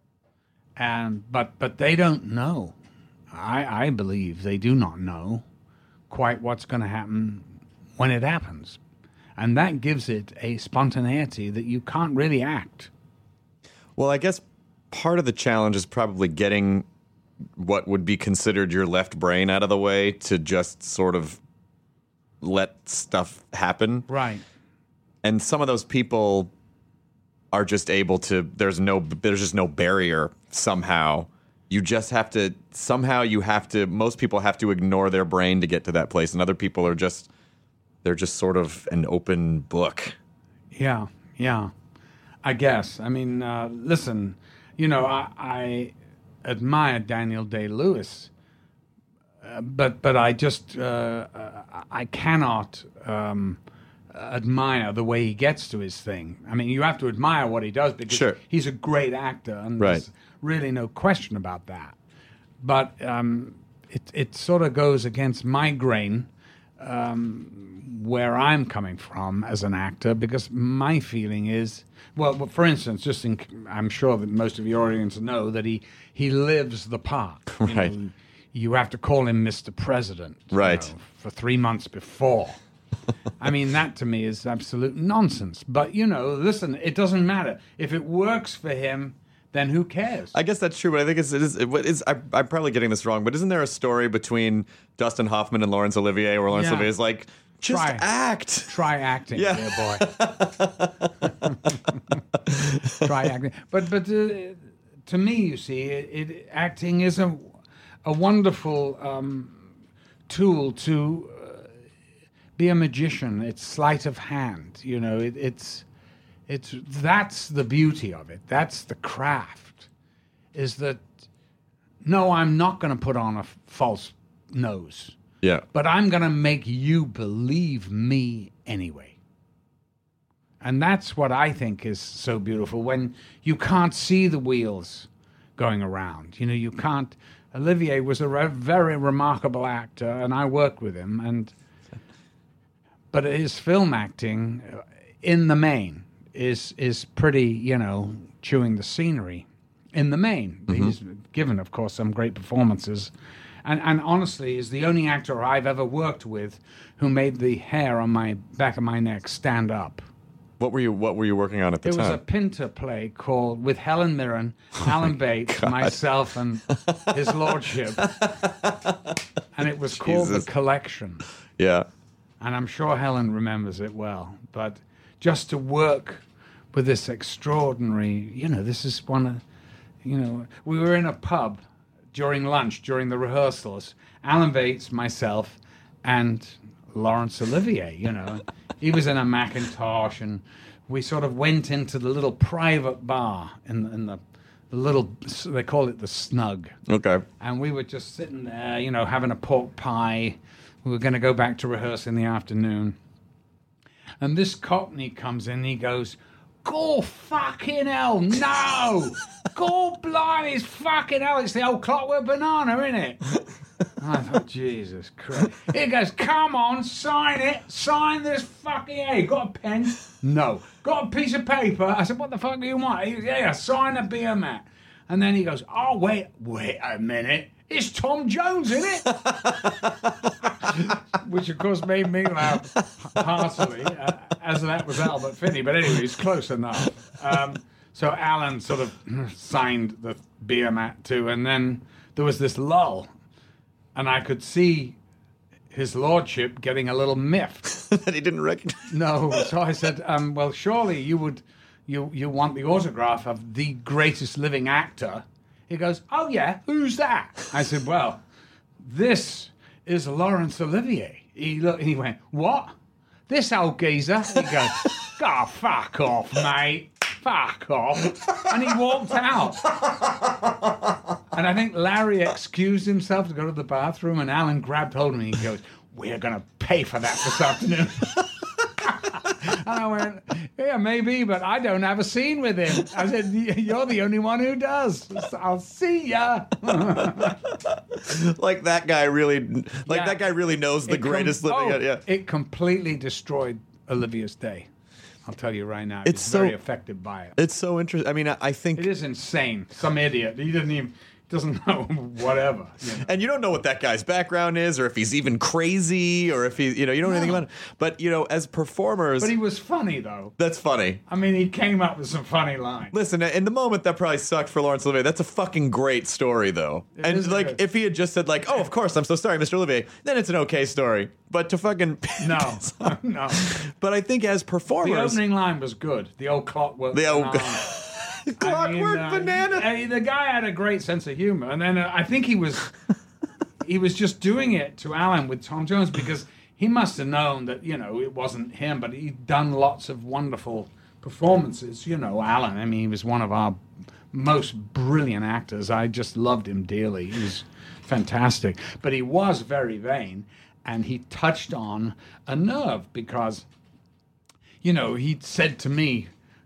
but they don't know. I believe they do not know quite what's going to happen when it happens. And that gives it a spontaneity that you can't really act. Well, I guess part of the challenge is probably getting what would be considered your left brain out of the way to just sort of let stuff happen. Right. And some of those people are just able to, there's just no barrier somehow. You just have to, most people have to ignore their brain to get to that place. And other people are just, they're just sort of an open book. Yeah, I guess. I mean, listen, I admire Daniel Day-Lewis, but I just, I cannot admire the way he gets to his thing. I mean, you have to admire what he does because he's a great actor, and there's really no question about that. But it sort of goes against my grain where I'm coming from as an actor, because my feeling is, well, for instance, I'm sure that most of your audience know that he lives the part. Right. You have to call him Mr. President. Right. For 3 months before. I mean, that to me is absolute nonsense. But, listen, it doesn't matter. If it works for him, then who cares? I guess that's true, but I think I'm probably getting this wrong, but isn't there a story between Dustin Hoffman and Laurence Olivier where Laurence Olivier is like, just act. Try acting, dear boy. Try acting. But to me, you see, acting is a wonderful tool to be a magician. It's sleight of hand. It's that's the beauty of it. That's the craft. Is that no, I'm not going to put on a false nose. Yeah. But I'm going to make you believe me anyway. And that's what I think is so beautiful, when you can't see the wheels going around. You can't. Olivier was a very remarkable actor, and I worked with him. But his film acting, in the main, is pretty, chewing the scenery. In the main, he's given, of course, some great performances. And honestly, is the only actor I've ever worked with who made the hair on my back of my neck stand up. What were you working on at the time? It was a Pinter play called, with Helen Mirren, Alan Bates, myself, and his lordship. And it was called The Collection. Yeah. And I'm sure Helen remembers it well. But just to work with this extraordinary, this is one of, we were in a pub during lunch, during the rehearsals, Alan Bates, myself, and Laurence Olivier, He was in a Macintosh, and we sort of went into the little private bar in the little, they call it the Snug. Okay. And we were just sitting there, having a pork pie. We were going to go back to rehearse in the afternoon. And this Cockney comes in, he goes, "Go fucking hell, no! Go blimey, it's fucking hell, it's the old Clockwork Banana, innit?" I thought, Jesus Christ. He goes, "Come on, sign it. Sign this fucking... Hey, got a pen?" "No." "Got a piece of paper?" I said, "What the fuck do you want?" He goes, "Yeah, sign the beer mat." And then he goes, "Oh, wait a minute. It's Tom Jones, isn't it?" Which, of course, made me laugh heartily, as that was Albert Finney. But anyway, it's close enough. So Alan sort of signed the beer mat too. And then there was this lull. And I could see his lordship getting a little miffed. That he didn't recognize. No. So I said, well, surely you want the autograph of the greatest living actor. He goes, "Oh, yeah, who's that?" I said, "Well, this is Laurence Olivier." He looked and he went, "What? This old geezer?" He goes, "Oh, fuck off, mate. Fuck off." And he walked out. And I think Larry excused himself to go to the bathroom, and Alan grabbed hold of me and he goes, "We're going to pay for that this afternoon." And I went, "Yeah, maybe, but I don't have a scene with him." I said, "You're the only one who does. I'll see ya." Like that guy really knows the greatest living. Yeah. It completely destroyed Olivia's day. I'll tell you right now. It's very affected by it. It's so interesting. I mean, I think it is insane. Some idiot. He doesn't know whatever. You know? And you don't know what that guy's background is, or if he's even crazy, or if he, you don't know anything about it. But, as performers... But he was funny, though. That's funny. I mean, he came up with some funny lines. Listen, in the moment, that probably sucked for Laurence Olivier. That's a fucking great story, though. It is good. If he had just said, oh, of course, I'm so sorry, Mr. Olivier, then it's an okay story. But to fucking... No. No. But I think as performers... The opening line was good. The old clockwork. Clockwork banana. The guy had a great sense of humor, and then I think he was just doing it to Alan with Tom Jones because he must have known that it wasn't him, but he'd done lots of wonderful performances. Alan. I mean, he was one of our most brilliant actors. I just loved him dearly. He was fantastic, but he was very vain, and he touched on a nerve because he said to me.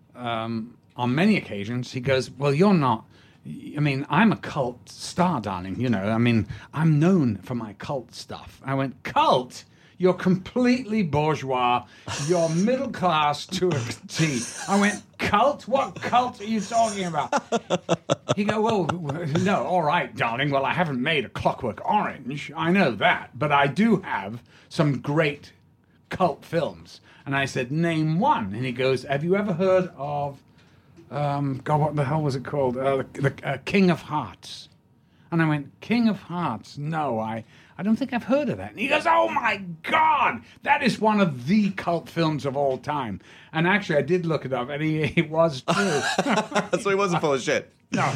On many occasions, he goes, well, you're not, I mean, I'm a cult star, darling, I mean, I'm known for my cult stuff. I went, cult? You're completely bourgeois. You're middle class to a T. I went, cult? What cult are you talking about? He go, well, no, all right, darling. Well, I haven't made A Clockwork Orange. I know that. But I do have some great cult films. And I said, name one. And he goes, have you ever heard of... God, what the hell was it called? The King of Hearts. And I went, King of Hearts? No, I don't think I've heard of that. And he goes, oh my God, that is one of the cult films of all time. And actually, I did look it up, and it was true. So he wasn't full of shit. No.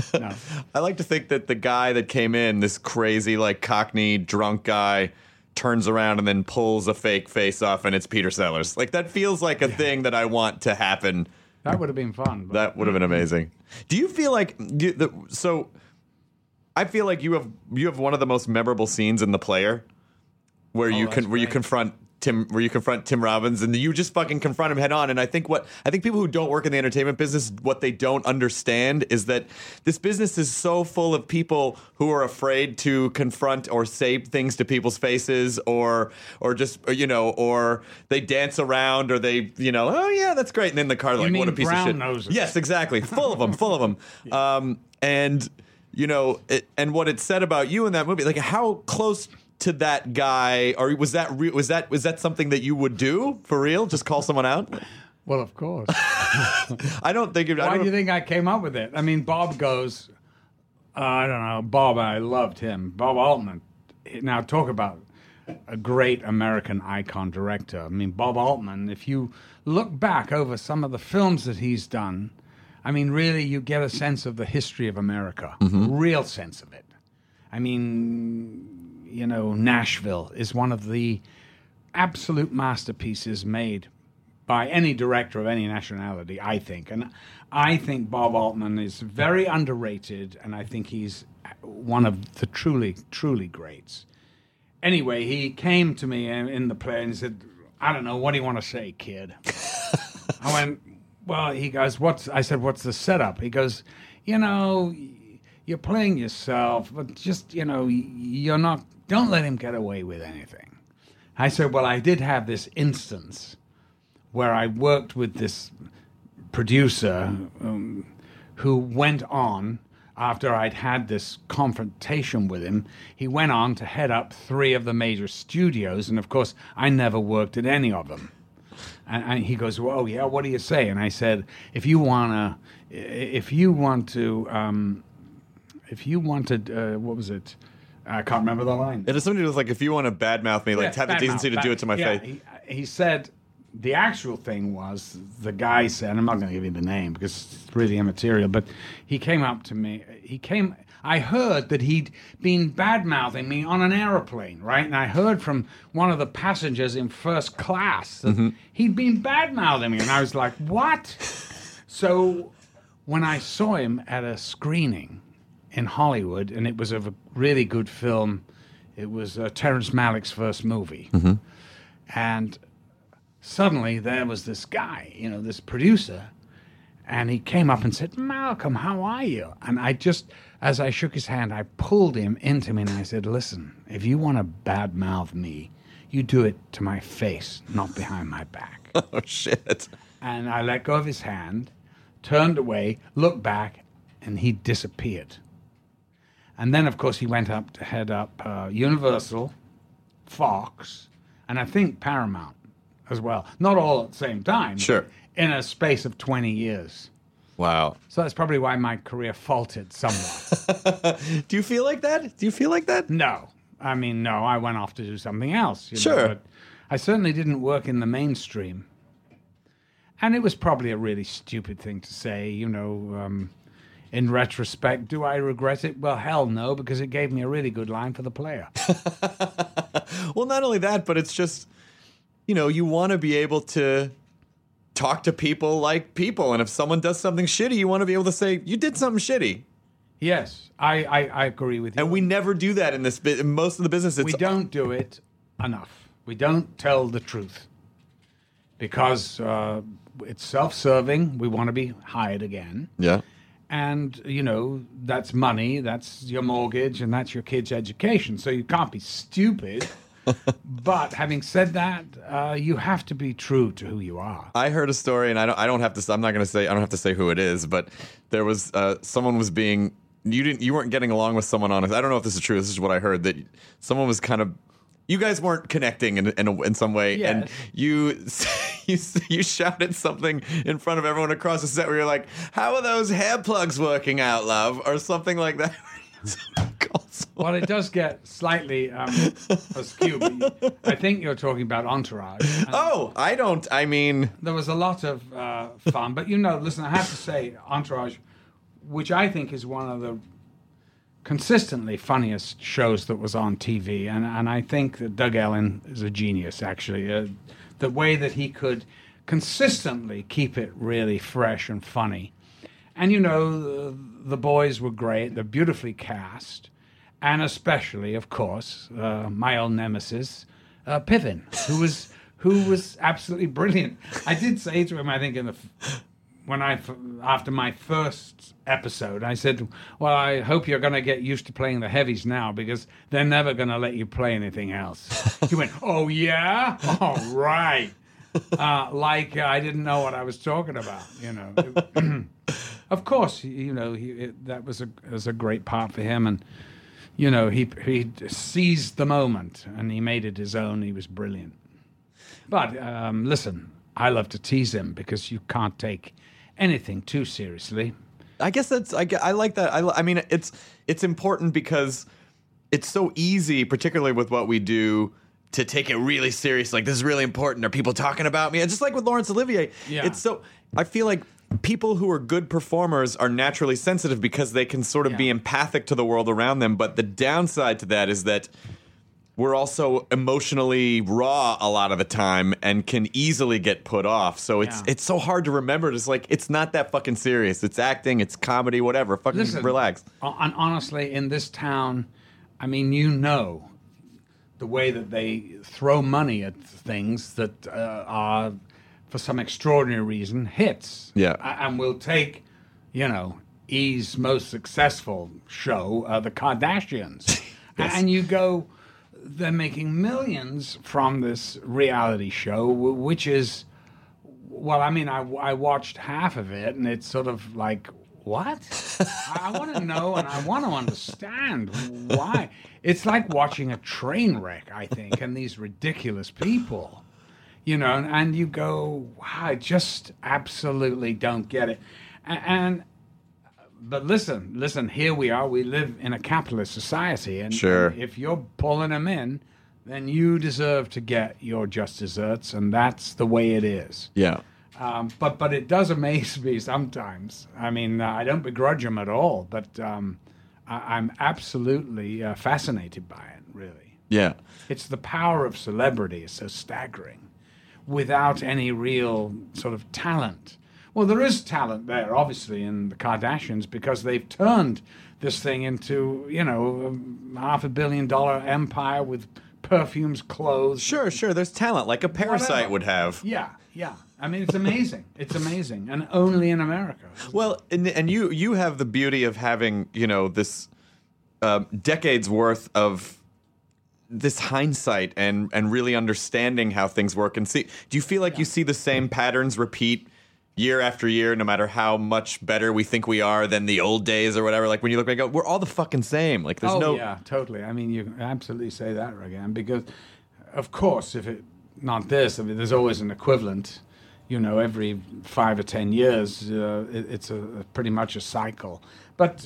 I like to think that the guy that came in, this crazy, Cockney drunk guy, turns around and then pulls a fake face off, and it's Peter Sellers. That feels like a thing that I want to happen. That would have been fun. That would have been amazing. Do you feel like so? I feel like you have one of the most memorable scenes in The Player, where you confront Tim Robbins and you just fucking confront him head on. And I think people who don't work in the entertainment business, what they don't understand is that this business is so full of people who are afraid to confront or say things to people's faces or just or they dance around or they oh yeah, that's great, and then the car what a piece of shit. Noses. Yes, exactly, full of them. And and what it said about you in that movie, how close to that guy, or was that something that you would do for real? Just call someone out? Well, of course. I don't think. Why do you think I came up with it? I mean, Bob goes. I don't know, Bob. I loved him, Bob Altman. Now talk about a great American icon director. I mean, Bob Altman. If you look back over some of the films that he's done, I mean, really, you get a sense of the history of America, real sense of it. I mean. Nashville is one of the absolute masterpieces made by any director of any nationality, I think. And I think Bob Altman is very underrated, and I think he's one of the truly, truly greats. Anyway, he came to me in the play and he said, I don't know, what do you want to say, kid? I went, well, he goes, I said, what's the setup? He goes, you're playing yourself, but just, you're not... Don't let him get away with anything. I said, well, I did have this instance where I worked with this producer who went on, after I'd had this confrontation with him, he went on to head up 3 of the major studios, and of course, I never worked at any of them. And he goes, well, yeah, what do you say? And I said, if you wanted, what was it? I can't remember the line. It is something that's if you want to badmouth me, have the decency to do it to my face. He said, the actual thing was, the guy said, I'm not going to give you the name because it's really immaterial, but he came up to me. I heard that he'd been bad-mouthing me on an airplane, right? And I heard from one of the passengers in first class that he'd been bad-mouthing me. And I was like, what? So when I saw him at a screening in Hollywood, and it was of a really good film. It was Terrence Malick's first movie. And suddenly there was this guy, this producer, and he came up and said, Malcolm, how are you? And I just, as I shook his hand, I pulled him into me and I said, listen, if you want to badmouth me, you do it to my face, not behind my back. Oh, shit. And I let go of his hand, turned away, looked back, and he disappeared. And then, of course, he went up to head up Universal, Fox, and I think Paramount as well. Not all at the same time. Sure. In a space of 20 years. Wow. So that's probably why my career faltered somewhat. Do you feel like that? No. I mean, no, I went off to do something else. Sure. But I certainly didn't work in the mainstream. And it was probably a really stupid thing to say, in retrospect. Do I regret it? Well, hell no, because it gave me a really good line for the player. Well, not only that, but it's just, you want to be able to talk to people like people. And if someone does something shitty, you want to be able to say, you did something shitty. Yes, I agree with you. And we never do that in most of the business. We don't do it enough. We don't tell the truth because it's self-serving. We want to be hired again. Yeah. And, that's money, that's your mortgage, and that's your kid's education. So you can't be stupid. But having said that, you have to be true to who you are. I heard a story, and I don't have to. I'm not going to say. I don't have to say who it is, but there was someone was being. You weren't getting along with someone on it. I don't know if this is true. This is what I heard, that someone was kind of. You guys weren't connecting in some way, yes. And you shouted something in front of everyone across the set where you're like, "How are those hair plugs working out, love?" or something like that. Well, it does get slightly askew. But I think you're talking about Entourage. I mean, there was a lot of fun, but listen, I have to say, Entourage, which I think is one of the consistently funniest shows that was on TV, and I think that Doug Ellin is a genius, actually. The way that he could consistently keep it really fresh and funny. And, the boys were great. They're beautifully cast. And especially, of course, my old nemesis, Piven, who was absolutely brilliant. I did say to him, I think, after my first episode, I said, well, I hope you're going to get used to playing the heavies now because they're never going to let you play anything else. He went, oh, yeah? All right. Like I didn't know what I was talking about, Of course, that was a great part for him. And, he seized the moment and he made it his own. He was brilliant. But listen, I love to tease him because you can't take anything too seriously. I guess I like that. I mean, it's important because it's so easy, particularly with what we do, to take it really serious. Like, this is really important. Are people talking about me? And just like with Laurence Olivier, I feel like people who are good performers are naturally sensitive because they can sort of be empathic to the world around them. But the downside to that is that we're also emotionally raw a lot of the time and can easily get put off. So it's so hard to remember. It's like, it's not that fucking serious. It's acting, it's comedy, whatever. Fucking relax. And honestly, in this town, I mean, the way that they throw money at things that are, for some extraordinary reason, hits. Yeah. And we'll take, E's most successful show, The Kardashians. Yes. And you go, they're making millions from this reality show, which is, well, I mean, I watched half of it, and it's sort of like, what? I want to know, and I want to understand why. It's like watching a train wreck, I think, and these ridiculous people, and you go, wow, I just absolutely don't get it. But listen, here we are. We live in a capitalist society, and if you're pulling them in, then you deserve to get your just desserts, and that's the way it is. Yeah. But it does amaze me sometimes. I mean, I don't begrudge them at all, but I'm absolutely fascinated by it, really. Yeah. It's the power of celebrity is so staggering without any real sort of talent. Well, there is talent there, obviously, in the Kardashians because they've turned this thing into, a $500 million empire with perfumes, clothes. Sure. There's talent like a Parasite would have. Yeah. I mean, it's amazing. It's amazing, and only in America. Well, and you have the beauty of having, this decades worth of this hindsight and really understanding how things work. And do you feel like you see the same patterns repeat year after year, no matter how much better we think we are than the old days or whatever. Like when you look back, go, we're all the fucking same. Like there's no. Yeah, totally. I mean, you can absolutely say that again because, of course, if it not this, I mean, there's always an equivalent. You know, every 5 or 10 years, it's a pretty much a cycle. But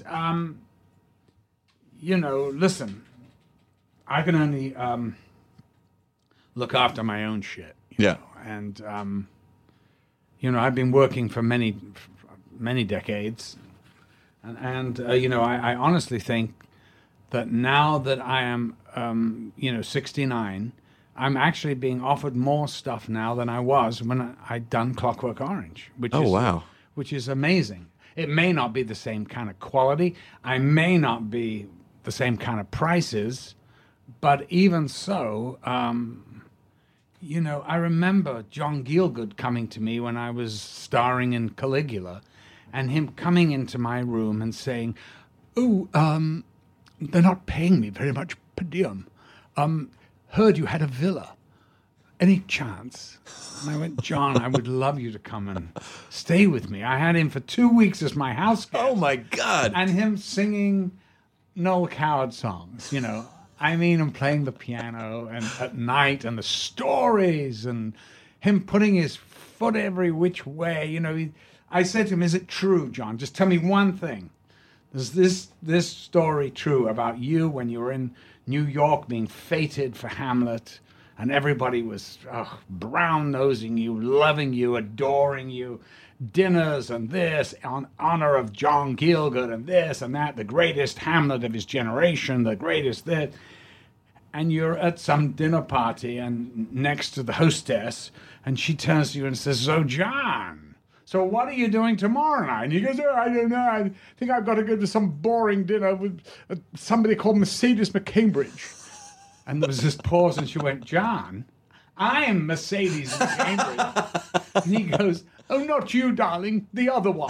you know, listen, I can only look after my own shit. You know? And you know, I've been working for many decades, and you know, I honestly think that now that I am, you know, 69, I'm actually being offered more stuff now than I was when I'd done Clockwork Orange, which is amazing. It may not be the same kind of quality. I may not be the same kind of prices, but even so, you know, I remember John Gielgud coming to me when I was starring in Caligula, and him coming into my room and saying, "Oh, they're not paying me very much per diem. Heard you had a villa. Any chance?" And I went, "John, I would love you to come and stay with me." I had him for 2 weeks as my house guest. Oh my God! And him singing Noel Coward songs, you know. I mean, and playing the piano and at night, and the stories, and him putting his foot every which way. You know, I said to him, "Is it true, John? Just tell me one thing. Is this story true about you when you were in New York being feted for Hamlet, and everybody was brown-nosing you, loving you, adoring you, dinners and this, on honor of John Gielgud and this and that, the greatest Hamlet of his generation, the greatest this," and you're at some dinner party and next to the hostess, and she turns to you and says, "So, John, so what are you doing tomorrow night?" And he goes, "Oh, I don't know. I think I've got to go to some boring dinner with somebody called Mercedes McCambridge." And there was this pause, and she went, "John, I am Mercedes McCambridge." And he goes, "Oh, not you, darling, the other one."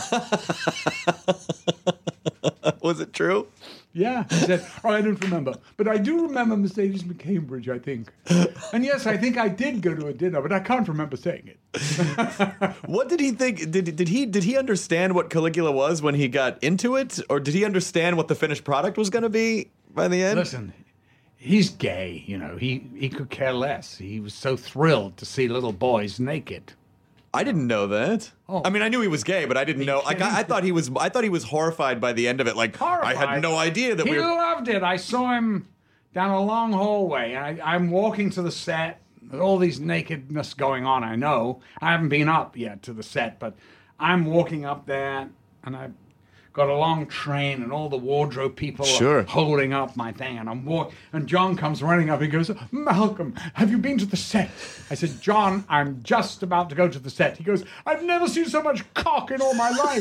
Was it true? Yeah. He said, "Oh, I don't remember. But I do remember Mercedes McCambridge, I think. And yes, I think I did go to a dinner, but I can't remember saying it." What did he think? Did he understand what Caligula was when he got into it? Or did he understand what the finished product was going to be by the end? Listen, he's gay, you know. He could care less. He was so thrilled to see little boys naked. I didn't know that. Oh. I mean, I knew he was gay, but I didn't know. Like, I thought he was horrified by the end of it. Like, Horrified. I had no idea that He loved it. I saw him down a long hallway. I'm walking to the set. With all these nakedness going on, I know. I haven't been up yet to the set, but I'm walking up there, and I've got a long train, and all the wardrobe people are holding up my thing, and and John comes running up. He goes, "Malcolm, have you been to the set?" I said, "John, I'm just about to go to the set." He goes, "I've never seen so much cock in all my life."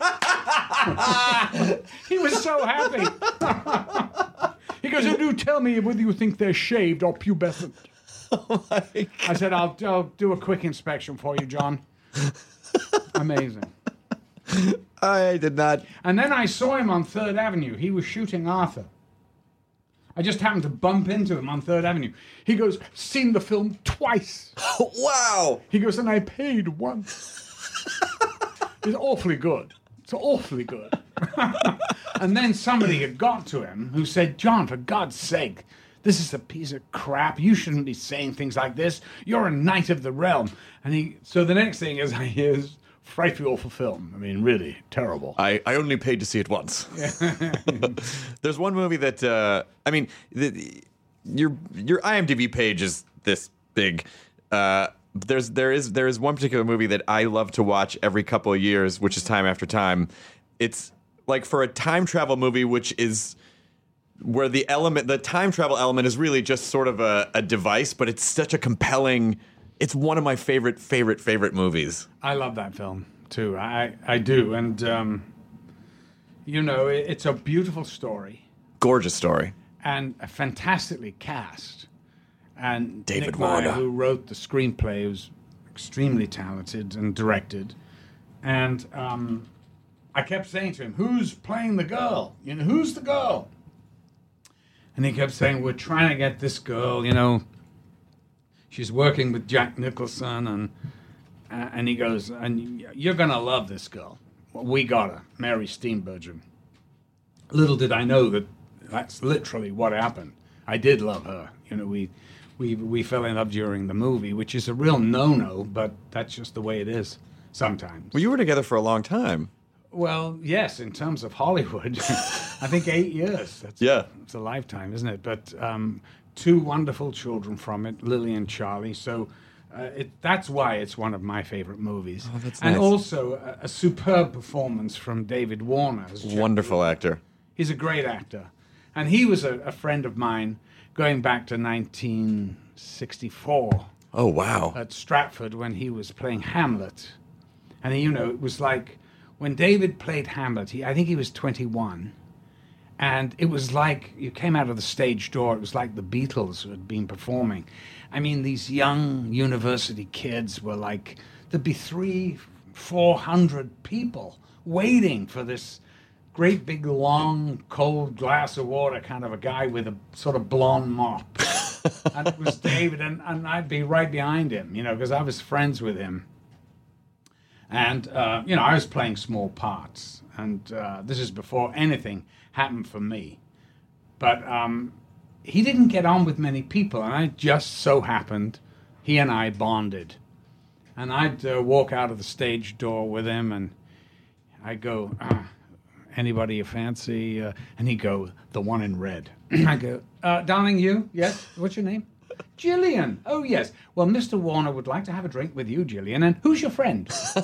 He was so happy. He goes, "Oh, do tell me whether you think they're shaved or pubescent." Oh my God. I said, I'll do a quick inspection for you, John." Amazing. I did not. And then I saw him on 3rd Avenue. He was shooting Arthur. I just happened to bump into him on 3rd Avenue. He goes, "Seen the film twice." Wow. He goes, "And I paid once." It's awfully good. It's awfully good. And then somebody had got to him who said, "John, for God's sake, this is a piece of crap. You shouldn't be saying things like this. You're a knight of the realm." And so the next thing is I hear is frightfully awful film. I mean, really terrible. I only paid to see it once. There's one movie that I mean, your IMDb page is this big. There is one particular movie that I love to watch every couple of years, which is Time After Time. It's like for a time travel movie, which is where the time travel element is really just sort of a device, but it's such a compelling. It's one of my favorite movies. I love that film too. I do, and you know, it's a beautiful story, gorgeous story, and fantastically cast. And David Nick Meyer, Warner, who wrote the screenplay, was extremely talented and directed. And I kept saying to him, "Who's playing the girl? You know, who's the girl?" And he kept saying, "We're trying to get this girl, you know, she's working with Jack Nicholson, and And he goes, and you're going to love this girl. Well, we got her, Mary Steenburgen. Little did I know that that's literally what happened. I did love her. You know, we fell in love during the movie, which is a real no-no, but that's just the way it is sometimes. Well, you were together for a long time. Well, yes, in terms of Hollywood, I think 8 years. It's a lifetime, isn't it? But 2 wonderful children from it, Lily and Charlie. So that's why it's one of my favorite movies. Oh, that's and nice. also a superb performance from David Warner. As Jack Wonderful Ruby. actor. He's a great actor. And he was a friend of mine going back to 1964. Oh, wow. At Stratford when he was playing Hamlet. And, you know, it was like when David played Hamlet, I think he was 21. And it was like you came out of the stage door. It was like the Beatles had been performing. I mean, these young university kids were like, there'd be 300-400 people waiting for this great big long cold glass of water, kind of a guy with a sort of blonde mop. And it was David, and I'd be right behind him, you know, because I was friends with him. And, you know, I was playing small parts. And this is before anything happened for me. But he didn't get on with many people, and I just so happened he and I bonded. And I'd walk out of the stage door with him, and I'd go, anybody you fancy? And he'd go, the one in red. I go, darling, you? Yes? What's your name? Gillian. Oh, yes. Well, Mr. Warner would like to have a drink with you, Gillian. And who's your friend?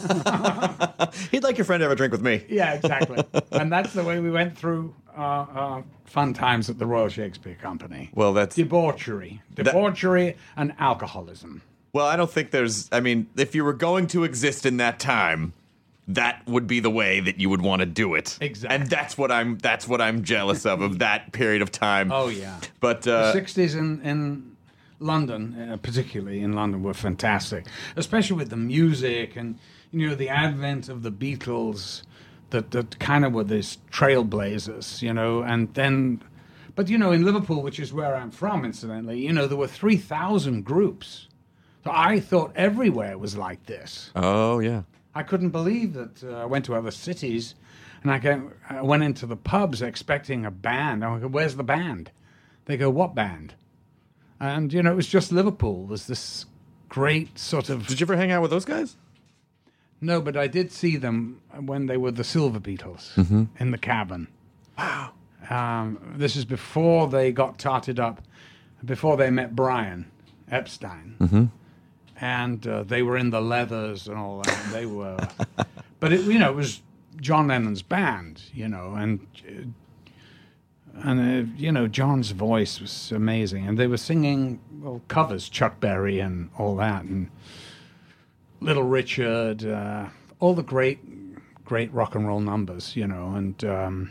He'd like your friend to have a drink with me. Yeah, exactly. And that's the way we went through fun times at the Royal Shakespeare Company. Well, that's... Debauchery and alcoholism. Well, I don't think there's... I mean, if you were going to exist in that time, that would be the way that you would want to do it. Exactly. And that's what I'm jealous of that period of time. Oh, yeah. But the 60s in London, particularly in London, were fantastic, especially with the music and, you know, the advent of the Beatles that kind of were these trailblazers, you know, and then, but, you know, in Liverpool, which is where I'm from, incidentally, you know, there were 3,000 groups. So I thought everywhere was like this. Oh, yeah. I couldn't believe that I went to other cities, and I went into the pubs expecting a band. I go, where's the band? They go, what band? And, you know, it was just Liverpool. There's this great sort of... Did you ever hang out with those guys? No, but I did see them when they were the Silver Beatles in the Cavern. Wow. This is before they got tarted up, before they met Brian Epstein. And they were in the Leathers and all that. And they were... But, you know, it was John Lennon's band, you know, and you know, John's voice was amazing. And they were singing, well, covers, Chuck Berry and all that, and Little Richard, all the great rock and roll numbers, you know. And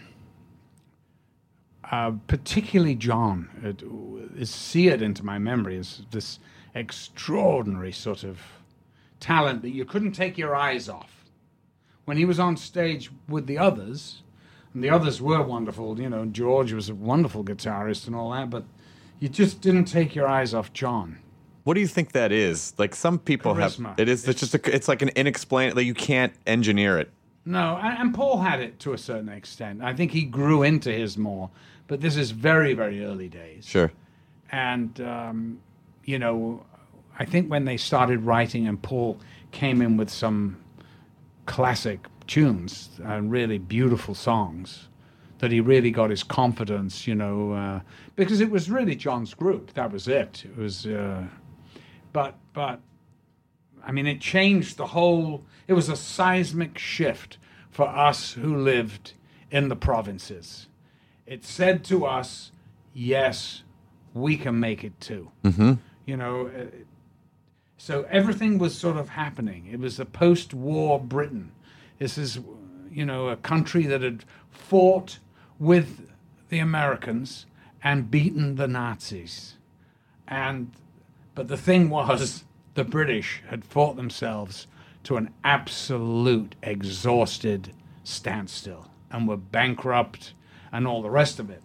particularly John, it is seared into my memory as this extraordinary sort of talent that you couldn't take your eyes off. When he was on stage with the others... And the others were wonderful, you know, George was a wonderful guitarist and all that, but you just didn't take your eyes off John. What do you think that is? Like, some people Charisma. have... It's like an inexplainable... Like, you can't engineer it. No, and Paul had it to a certain extent. I think he grew into his more, but this is very, very early days. Sure. And, you know, I think when they started writing and Paul came in with some classic tunes and really beautiful songs, that he really got his confidence, you know, because it was really John's group. That was it. It was, but I mean, it changed the whole. It was a seismic shift for us who lived in the provinces. It said to us, yes, we can make it too. You know, so everything was sort of happening. It was a post-war Britain. This is, you know, a country that had fought with the Americans and beaten the Nazis. But the thing was, the British had fought themselves to an absolute exhausted standstill and were bankrupt and all the rest of it.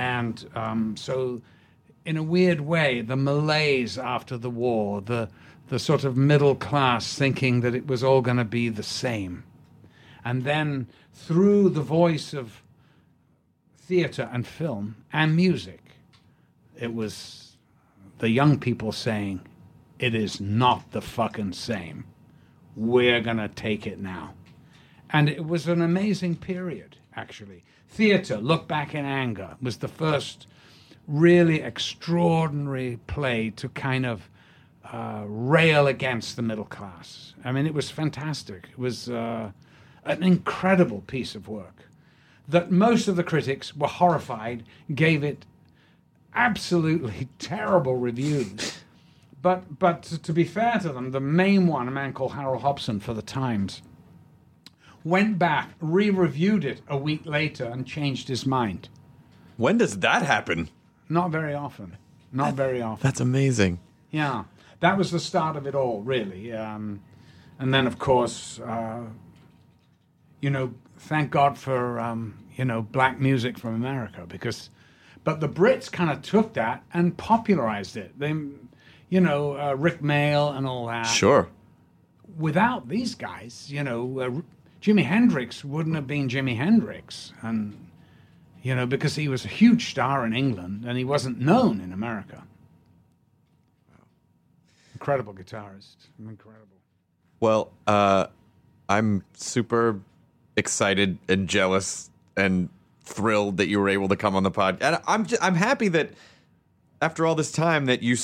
And so, in a weird way, the malaise after the war, the the sort of middle class thinking that it was all going to be the same. And then through the voice of theater and film and music, it was the young people saying, it is not the fucking same. We're going to take it now. And it was an amazing period, actually. Theater, Look Back in Anger, was the first really extraordinary play to kind of rail against the middle class. I mean, it was fantastic. It was an incredible piece of work that most of the critics were horrified, gave it absolutely terrible reviews. But to be fair to them, the main one, a man called Harold Hobson for the Times, went back, re-reviewed it a week later and changed his mind. When does that happen? Not very often. Not very often. That's amazing. Yeah. That was the start of it all, really. And then, of course, thank God for, black music from America, but the Brits kind of took that and popularized it. They, Rick Mail and all that. Sure. Without these guys, Jimi Hendrix wouldn't have been Jimi Hendrix. And, because he was a huge star in England and he wasn't known in America. Incredible guitarist. Incredible. Well, I'm super excited and jealous and thrilled that you were able to come on the pod. And I'm happy that after all this time that you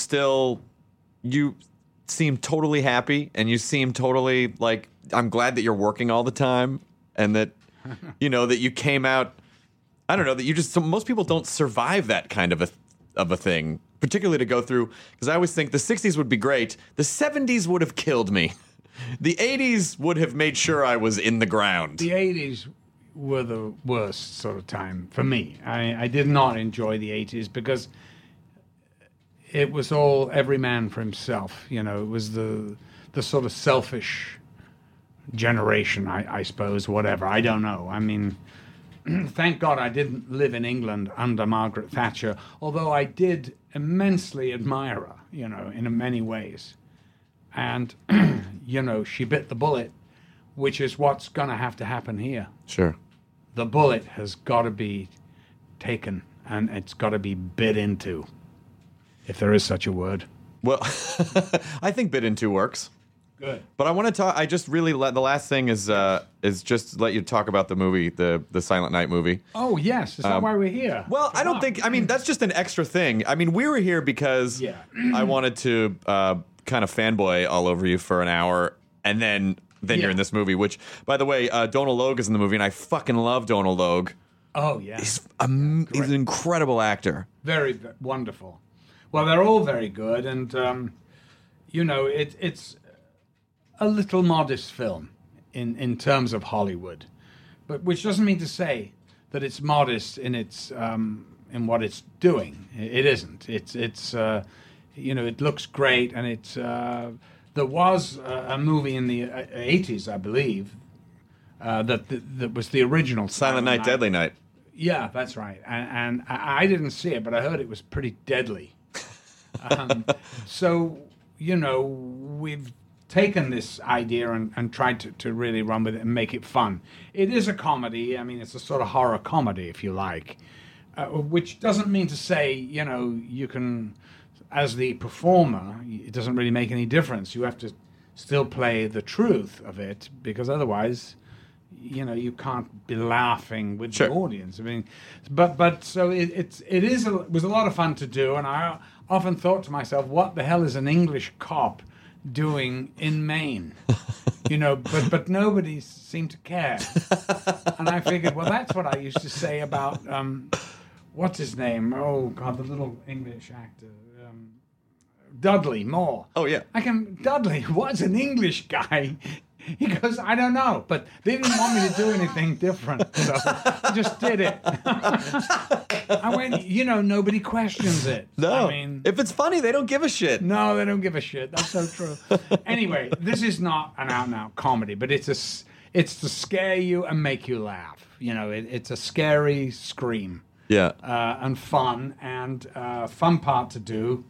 seem totally happy and you seem totally like, I'm glad that you're working all the time and that, that you came out, I don't know, that most people don't survive that kind of a thing, particularly to go through, because I always think the 60s would be great. The 70s would have killed me. The 80s would have made sure I was in the ground. The 80s were the worst sort of time for me. I did not enjoy the 80s because it was all every man for himself. It was the sort of selfish generation, I suppose, whatever. I don't know. I mean, thank God I didn't live in England under Margaret Thatcher, although I did immensely admire her, in many ways. And, she bit the bullet, which is what's going to have to happen here. Sure. The bullet has got to be taken, and it's got to be bit into, if there is such a word. Well, I think bit into works. Good. But I want to talk. I just really the last thing is just let you talk about the movie, the Silent Night movie. Oh yes, is that why we're here? Well, I don't think. I mean, that's just an extra thing. I mean, we were here because I wanted to kind of fanboy all over you for an hour, and then you're in this movie. Which, by the way, Donald Logue is in the movie, and I fucking love Donald Logue. Oh yeah, he's an incredible actor. Very wonderful. Well, they're all very good, and it's a little modest film in terms of Hollywood, but which doesn't mean to say that it's modest in its in what it's doing. It isn't. It's it looks great, and it's there was a movie in the 80s, I believe, that was the original Silent Night, Deadly Night. Yeah, that's right, and I didn't see it, but I heard it was pretty deadly. So we've taken this idea and tried to really run with it and make it fun. It is a comedy. I mean, it's a sort of horror comedy, if you like, which doesn't mean to say, you can, as the performer, it doesn't really make any difference. You have to still play the truth of it, because otherwise, you can't be laughing with the audience. I mean, but so it was a lot of fun to do, and I often thought to myself, what the hell is an English cop doing in Maine? But nobody seemed to care. And I figured, well, that's what I used to say about what's his name? Oh God, the little English actor, Dudley Moore. Oh yeah, Dudley was an English guy. He goes, I don't know, but they didn't want me to do anything different, so I just did it. I went, nobody questions it. No, I mean, if it's funny, they don't give a shit. No, they don't give a shit. That's so true. Anyway, this is not an out-and-out comedy, but it's to scare you and make you laugh. It's a scary scream. Yeah. And fun, and fun part to do.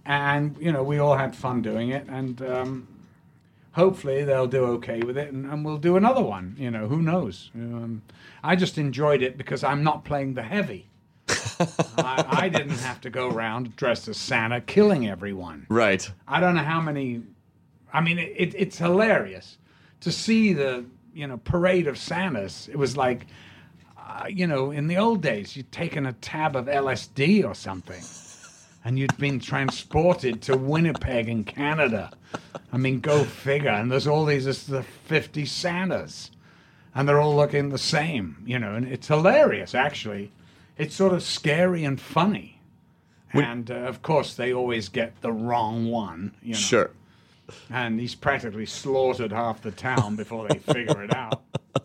And, we all had fun doing it, and hopefully they'll do okay with it, and we'll do another one. Who knows? I just enjoyed it because I'm not playing the heavy. I didn't have to go around dressed as Santa killing everyone. Right. I don't know how many... I mean, it's hilarious to see the, parade of Santas. It was like, in the old days, you'd taken a tab of LSD or something, and you'd been transported to Winnipeg in Canada. I mean, go figure. And there's all these, the 50 Santas, and they're all looking the same, and it's hilarious, actually. It's sort of scary and funny. And, of course, they always get the wrong one, Sure. And he's practically slaughtered half the town before they figure it out.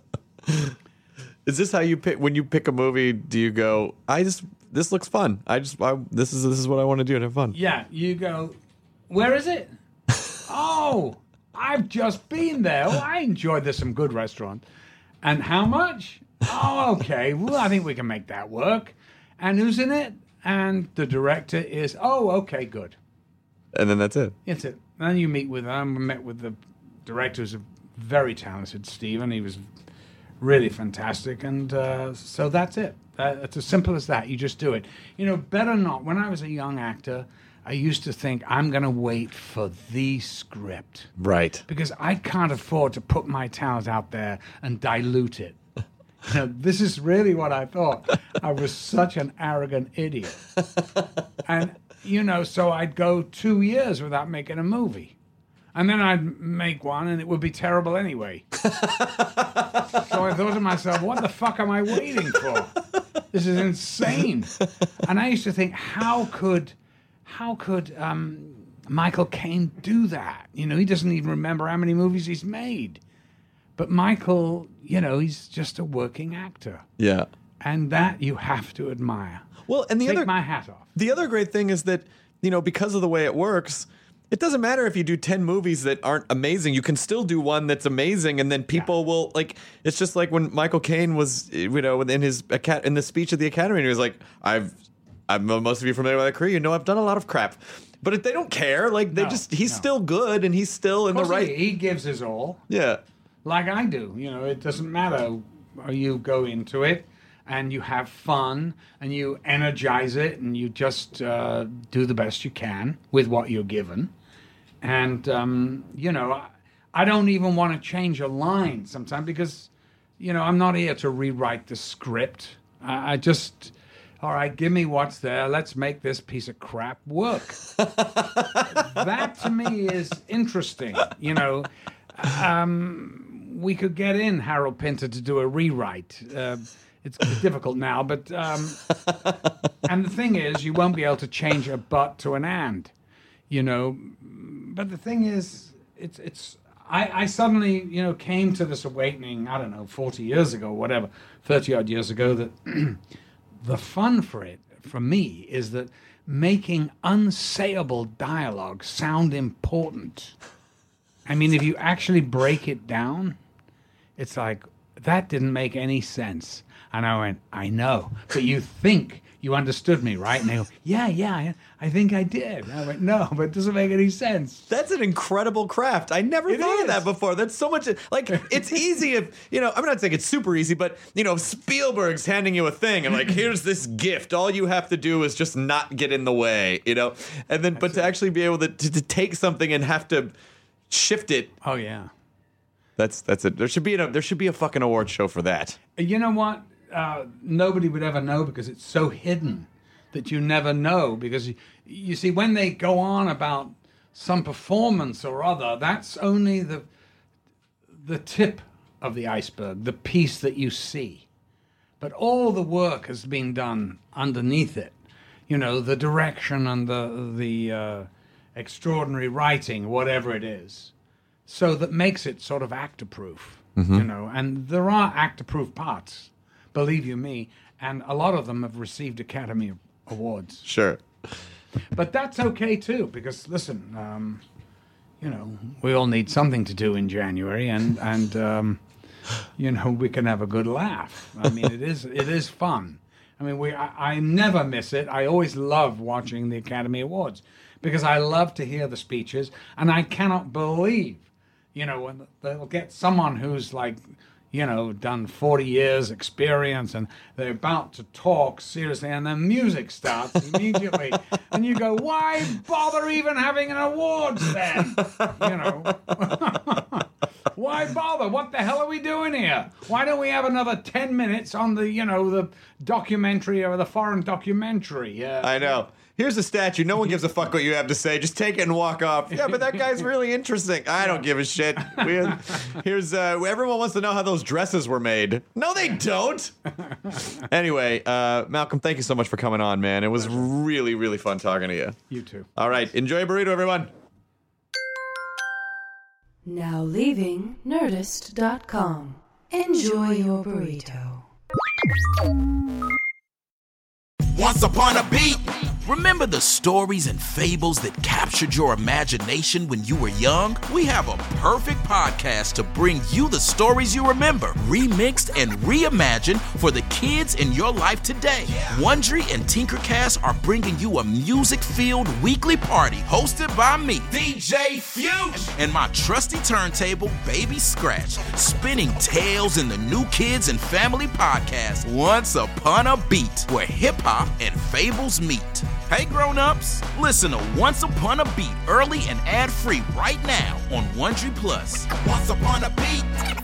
Is this how you pick when you pick a movie? Do you go, this looks fun. This is what I want to do and have fun. Yeah, you go, where is it? Oh, I've just been there. Oh, I enjoyed this, some good restaurant. And how much? Oh, okay. Well, I think we can make that work. And who's in it? And the director is, oh, okay, good. And then that's it. That's it. Then you meet with them. I met with the director, who's a very talented Stephen. He was really fantastic. And so that's it. It's as simple as that. You just do it. Better not. When I was a young actor, I used to think, I'm going to wait for the script. Right. Because I can't afford to put my talent out there and dilute it. This is really what I thought. I was such an arrogant idiot. And, so I'd go 2 years without making a movie. And then I'd make one, and it would be terrible anyway. So I thought to myself, what the fuck am I waiting for? This is insane. And I used to think, how could Michael Caine do that? He doesn't even remember how many movies he's made. But Michael, he's just a working actor. Yeah. And that you have to admire. Well, and Take my hat off. The other great thing is that, because of the way it works, it doesn't matter if you do 10 movies that aren't amazing. You can still do one that's amazing, and then people will, it's just like when Michael Caine was, in the speech at the Academy, and he was like, I'm most of you familiar with that career, I've done a lot of crap. But they don't care. He's still good, and he's still in the right. He gives his all. Yeah. Like I do. It doesn't matter. You go into it, and you have fun, and you energize it, and you just do the best you can with what you're given. And, I don't even want to change a line sometimes because, I'm not here to rewrite the script. I just, all right, give me what's there. Let's make this piece of crap work. That, to me, is interesting. We could get in Harold Pinter to do a rewrite. It's difficult now, but and the thing is, you won't be able to change a but to an and, But the thing is, I suddenly, came to this awakening, I don't know, 40 years ago, whatever, 30-odd years ago, that the fun for me, is that making unsayable dialogue sound important. I mean, if you actually break it down, it's like, that didn't make any sense. And I went, I know, but you think you understood me, right? And they go, yeah, I think I did. And I went, no, but it doesn't make any sense. That's an incredible craft. I never thought of that before. That's so much, it's easy if, I'm not saying it's super easy, but, if Spielberg's handing you a thing and here's this gift, all you have to do is just not get in the way, And then, but to actually be able to take something and have to shift it. Oh, yeah. That's it. There should be a fucking award show for that. You know what? Nobody would ever know because it's so hidden that you never know. Because you see, when they go on about some performance or other, that's only the tip of the iceberg, the piece that you see. But all the work has been done underneath it. The direction and the extraordinary writing, whatever it is. So that makes it sort of actor-proof, and there are actor-proof parts, believe you me, and a lot of them have received Academy Awards. Sure. But that's okay, too, because, listen, we all need something to do in January, and we can have a good laugh. I mean, it is fun. I mean, I never miss it. I always love watching the Academy Awards because I love to hear the speeches, and I cannot believe, when they'll get someone who's like, done 40 years experience, and they're about to talk seriously, and the music starts immediately, and you go, why bother even having an awards then? Why bother? What the hell are we doing here? Why don't we have another 10 minutes on the, the documentary or the foreign documentary? I know. Here's a statue. No one gives a fuck what you have to say. Just take it and walk off. Yeah, but that guy's really interesting. I don't give a shit. Here's everyone wants to know how those dresses were made. No, they don't. Anyway, Malcolm, thank you so much for coming on, man. It was really, really fun talking to you. You too. All right. Enjoy a burrito, everyone. Now leaving Nerdist.com. Enjoy your burrito. Once upon a beat. Remember the stories and fables that captured your imagination when you were young? We have a perfect podcast to bring you the stories you remember, remixed and reimagined for the kids in your life today. Wondery and Tinkercast are bringing you a music-filled weekly party hosted by me, DJ Fusion, and my trusty turntable, Baby Scratch, spinning tales in the new kids and family podcast, Once Upon a Beat, where hip-hop and fables meet. Hey grown-ups, listen to Once Upon a Beat early and ad-free right now on Wondery Plus. Once Upon a Beat.